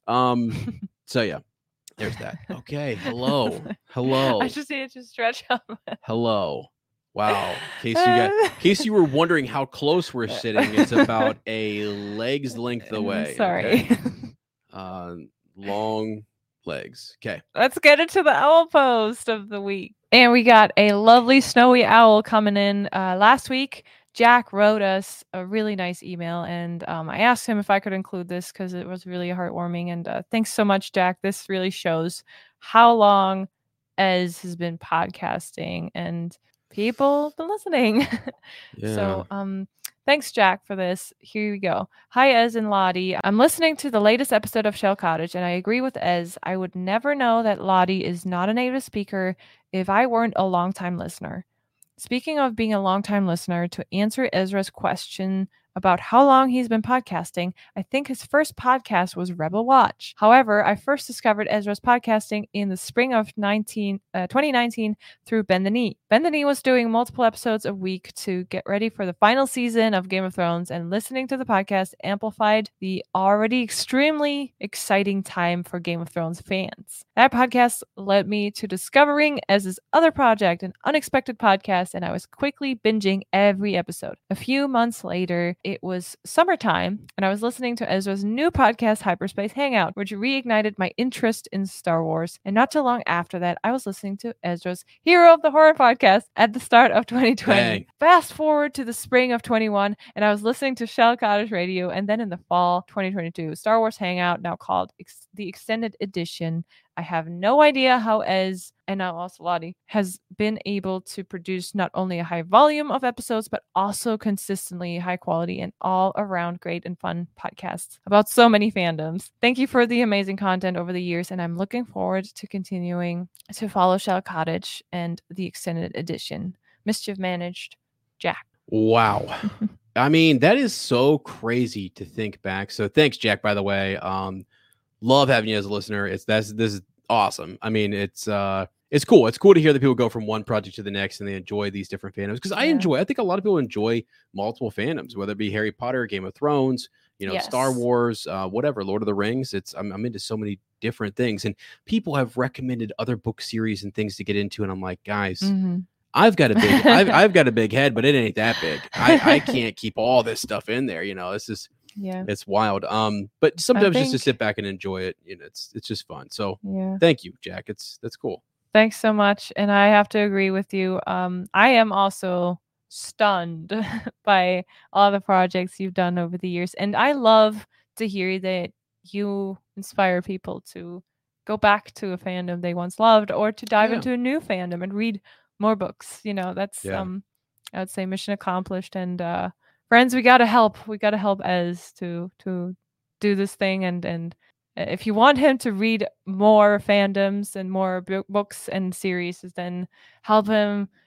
um, so yeah. There's that. Okay. Hello. Hello. I just needed to stretch out. Hello. Wow. In case you got, in case you were wondering how close we're sitting, it's about a leg's length away. Sorry. Okay? Uh, long legs. Okay. Let's get into the owl post of the week. And we got a lovely snowy owl coming in uh, last week. Jack wrote us a really nice email, and um, I asked him if I could include this because it was really heartwarming. And uh, thanks so much, Jack. This really shows how long Ez has been podcasting, and people have been listening. Yeah. So um, thanks, Jack, for this. Here we go. Hi, Ez and Lottie. I'm listening to the latest episode of Shell Cottage, and I agree with Ez. I would never know that Lottie is not a native speaker if I weren't a longtime listener. Speaking of being a longtime listener, to answer Ezra's question about how long he's been podcasting, I think his first podcast was Rebel Watch. However, I first discovered Ezra's podcasting in the spring of nineteen, uh, twenty nineteen through Bend the Knee. Bend the Knee was doing multiple episodes a week to get ready for the final season of Game of Thrones, and listening to the podcast amplified the already extremely exciting time for Game of Thrones fans. That podcast led me to discovering Ezra's other project, an unexpected podcast, and I was quickly binging every episode. A few months later, it was summertime, and I was listening to Ezra's new podcast, Hyperspace Hangout, which reignited my interest in Star Wars. And not too long after that, I was listening to Ezra's Hero of the Horror podcast at the start of twenty twenty. Dang. Fast forward to the spring of twenty-one, and I was listening to Shell Cottage Radio, and then in the fall twenty twenty-two, Star Wars Hangout, now called Ex- the Extended Edition. I have no idea how Ez, and now also Lottie, has been able to produce not only a high volume of episodes, but also consistently high quality and all around great and fun podcasts about so many fandoms. Thank you for the amazing content over the years, and I'm looking forward to continuing to follow Shell Cottage and the Extended Edition. Mischief managed, Jack. Wow. I mean, that is so crazy to think back. So thanks, Jack, by the way. Um, love having you as a listener. It's that's this is awesome. I mean, it's uh it's cool. It's cool to hear that people go from one project to the next and they enjoy these different fandoms. Because I Yeah. enjoy, I think a lot of people enjoy multiple fandoms, whether it be Harry Potter, Game of Thrones, you know, Yes. Star Wars, uh, whatever, Lord of the Rings. It's I'm, I'm into so many different things. And people have recommended other book series and things to get into. And I'm like, guys, Mm-hmm. I've got a big I've, I've got a big head, but it ain't that big. I, I can't keep all this stuff in there. You know, it's just Yeah. it's wild. Um, but sometimes just to think- sit back and enjoy it, you know, it's it's just fun. So Yeah. thank you, Jack. It's that's cool. Thanks so much. And I have to agree with you. Um, I am also stunned by all the projects you've done over the years. And I love to hear that you inspire people to go back to a fandom they once loved or to dive Yeah. into a new fandom and read more books. You know, that's Yeah. um I would say mission accomplished. And uh friends, we gotta help. We gotta help Ez to to do this thing, and and if you want him to read more fandoms and more bu- books and series, then help him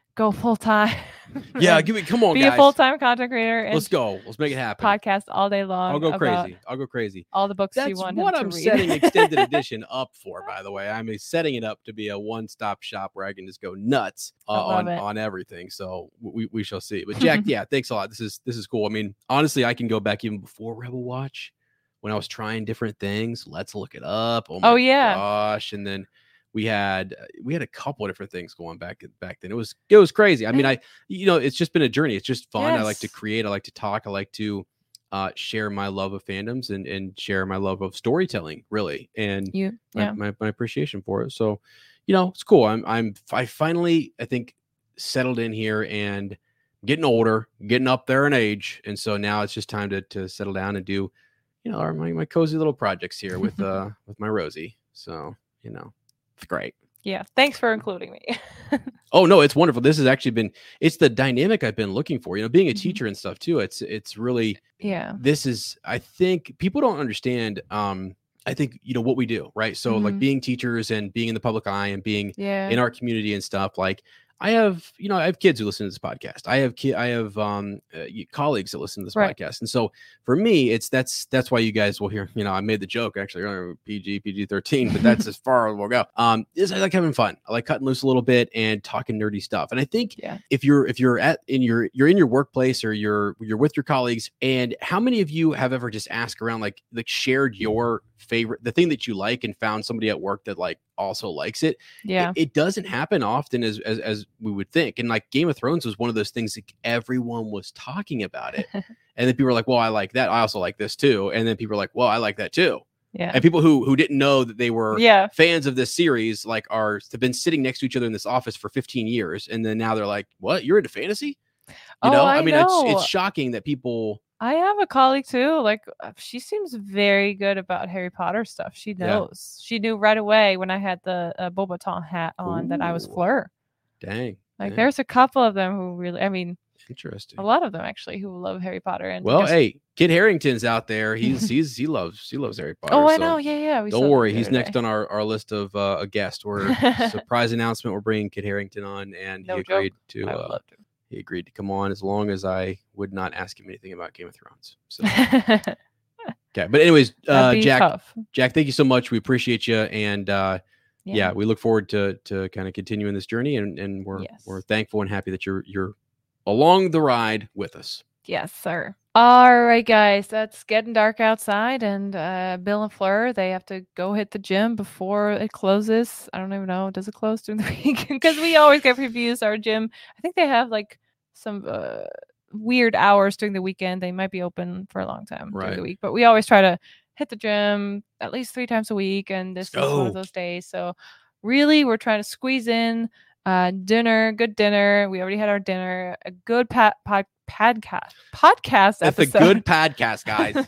go full time. Yeah, give me. Come on, Be guys. a full time content creator. And Let's go. Let's make it happen. Podcast all day long. I'll go about crazy. I'll go crazy. All the books That's you want what him I'm to read. setting Extended Edition up for, by the way. I'm setting it up to be a one-stop shop where I can just go nuts uh, on it. on everything. So we, we shall see. But Jack, yeah, thanks a lot. This is this is cool. I mean, honestly, I can go back even before Rebel Watch when I was trying different things. Let's look it up. Oh, my Oh, yeah. gosh. And then we had we had a couple of different things going back back then. It was it was crazy. I mean, I you know, it's just been a journey. It's just fun. I like to Yes. create. I like to talk. I like to uh share my love of fandoms and and share my love of storytelling, really, and You, my, yeah. my, my appreciation for it. So, you know, it's cool. I'm I'm I finally I think settled in here and getting older, getting up there in age, and so now it's just time to to settle down and do, you know, our, my my cozy little projects here with uh with my Rosie. So, you know, it's great. Yeah. Thanks for including me. Oh no, it's wonderful. This has actually been it's the dynamic I've been looking for. You know, being a Mhm. teacher and stuff too. It's it's really Yeah. this is I think people don't understand um I think you know what we do, right? So like Mhm. being teachers and being in the public eye and being Yeah. in our community and stuff, like I have, you know, I have kids who listen to this podcast. I have ki- I have um uh, y- colleagues that listen to this Right. podcast. And so for me, it's that's that's why you guys will hear, you know, I made the joke actually earlier, P G, P G thirteen, but that's as far as we'll go. Um is I like having fun. I like cutting loose a little bit and talking nerdy stuff. And I think Yeah. if you're if you're at in your you're in your workplace or you're you're with your colleagues, and how many of you have ever just asked around, like like shared your favorite, the thing that you like, and found somebody at work that like also likes it? Yeah. It, it doesn't happen often as, as as we would think. And like Game of Thrones was one of those things that everyone was talking about it. And then people were like, well, I like that. I also like this too. And then people are like, well, I like that too. Yeah. And people who who didn't know that they were Yeah. fans of this series, like are have been sitting next to each other in this office for fifteen years. And then now they're like, what? You're into fantasy? You Oh, know, I I mean, know. it's it's shocking that people I have a colleague too. Like uh, she seems very good about Harry Potter stuff. She Yeah. knows. She knew right away when I had the uh, Bobaton hat on that I was Ooh. Fleur. dang. Like dang, there's a couple of them who really, I mean, interesting. a lot of them actually who love Harry Potter. And Well, just- hey, Kid Harrington's out there. He's he's he loves he loves Harry Potter. oh, I so know. Yeah, yeah. We saw Don't them worry, the he's other next day. on our, our list of uh, a guest. We're surprise announcement. We're bringing Kid Harrington on, and No he joke. agreed to I would uh, love he agreed to come on as long as I would not ask him anything about Game of Thrones. So to. okay, but anyways, uh, That'd be Jack, tough. Jack, thank you so much. We appreciate you, and uh, yeah. we look forward to to kind of continuing this journey, and and we're Yes. we're thankful and happy that you're you're along the ride with us. Yes, sir. All right, guys. That's getting dark outside, and uh, Bill and Fleur, they have to go hit the gym before it closes. I don't even know. Does it close during the week? Because we always get previews. Our gym, I think they have like some uh, weird hours during the weekend. They might be open for a long time during Right. the week, but we always try to hit the gym at least three times a week, and this Let's is one go. of those days. So really, we're trying to squeeze in uh, dinner, good dinner. We already had our dinner, a good pat pod, podcast podcast It's a episode. good podcast, guys.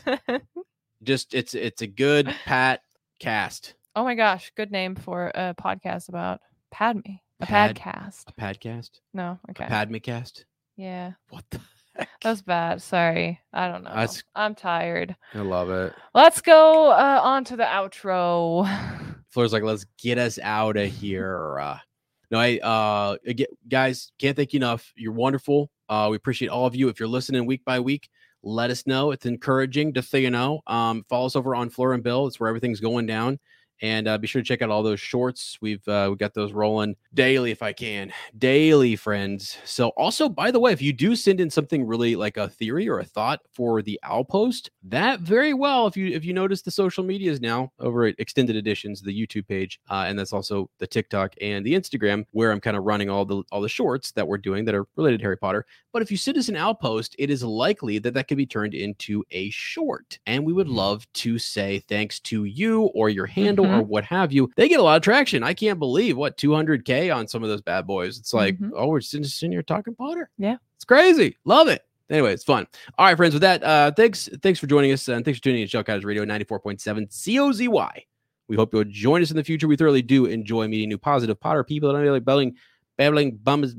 Just it's it's a good pat cast. Oh my gosh, good name for a podcast about Padme. A Pad- podcast. A padcast? No, okay. A Padmecast? Yeah, What the heck? that was bad. Sorry, I don't know. That's- I'm tired. I love it. Let's go uh, on to the outro. Fleur's like, let's get us out of here. Uh, no, I, uh, again, guys, can't thank you enough. You're wonderful. Uh, we appreciate all of you. If you're listening week by week, let us know. It's encouraging, just so you know. Um, follow us over on Fleur and Bill. It's where everything's going down. And uh, be sure to check out all those shorts. We've uh, we got those rolling daily, if I can, daily, friends. So also, by the way, if you do send in something really like a theory or a thought for the Owl Post, that very well, if you if you notice the social medias now over at Extended Editions, the YouTube page, uh, and that's also the TikTok and the Instagram, where I'm kind of running all the all the shorts that we're doing that are related to Harry Potter. But if you send us an Owl Post, it is likely that that could be turned into a short, and we would love to say thanks to you or your handle. Mhm. Or what have you. They get a lot of traction. I can't believe what two hundred K on some of those bad boys. It's like, Mhm. oh, we're just sitting here talking Potter. Yeah. It's crazy. Love it. Anyway, it's fun. All right, friends, with that, uh, thanks thanks for joining us, and thanks for tuning in to Shell Cottage Radio ninety-four point seven C O Z Y. We hope you'll join us in the future. We thoroughly do enjoy meeting new positive Potter people that are like babbling, babbling bums.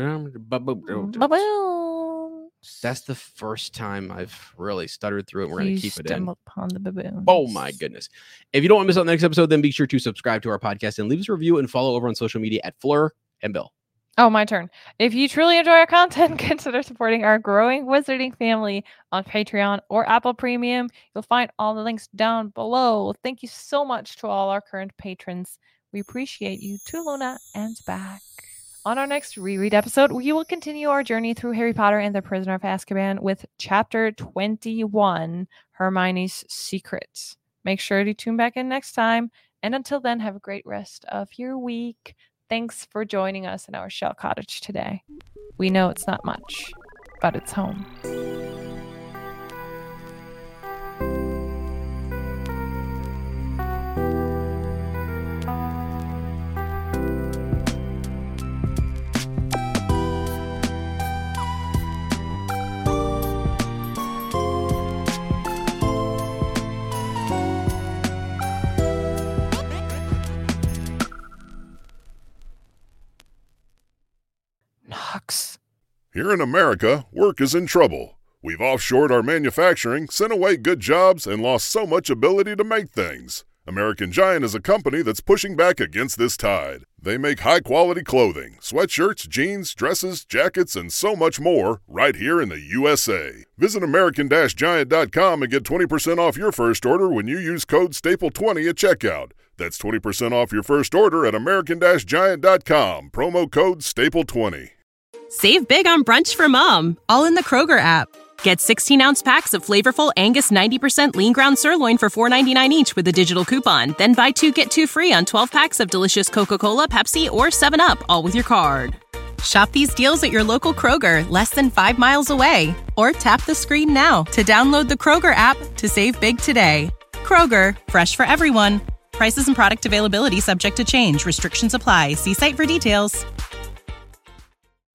That's the first time I've really stuttered through it. We're going You to keep it in. stumbled upon the baboon. Oh my goodness. If you don't want to miss out on the next episode, then be sure to subscribe to our podcast and leave us a review and follow over on social media at Fleur and Bill. Oh, my turn. If you truly enjoy our content, consider supporting our growing Wizarding family on Patreon or Apple Premium. You'll find all the links down below. Thank you so much to all our current patrons. We appreciate you. To Luna and back. On our next reread episode, we will continue our journey through Harry Potter and the Prisoner of Azkaban with Chapter twenty-one, Hermione's Secret. Make sure to tune back in next time. And until then, have a great rest of your week. Thanks for joining us in our Shell Cottage today. We know it's not much, but it's home. Here in America, work is in trouble. We've offshored our manufacturing, sent away good jobs, and lost so much ability to make things. American Giant is a company that's pushing back against this tide. They make high-quality clothing, sweatshirts, jeans, dresses, jackets, and so much more right here in the U S A. Visit American Giant dot com and get twenty percent off your first order when you use code staple twenty at checkout. That's twenty percent off your first order at American Giant dot com. Promo code staple twenty. Save big on brunch for mom, all in the Kroger app. Get sixteen-ounce packs of flavorful Angus ninety percent lean ground sirloin for four ninety-nine each with a digital coupon. Then buy two, get two free on twelve packs of delicious Coca-Cola, Pepsi, or seven up, all with your card. Shop these deals at your local Kroger, less than five miles away. Or tap the screen now to download the Kroger app to save big today. Kroger, fresh for everyone. Prices and product availability subject to change. Restrictions apply. See site for details.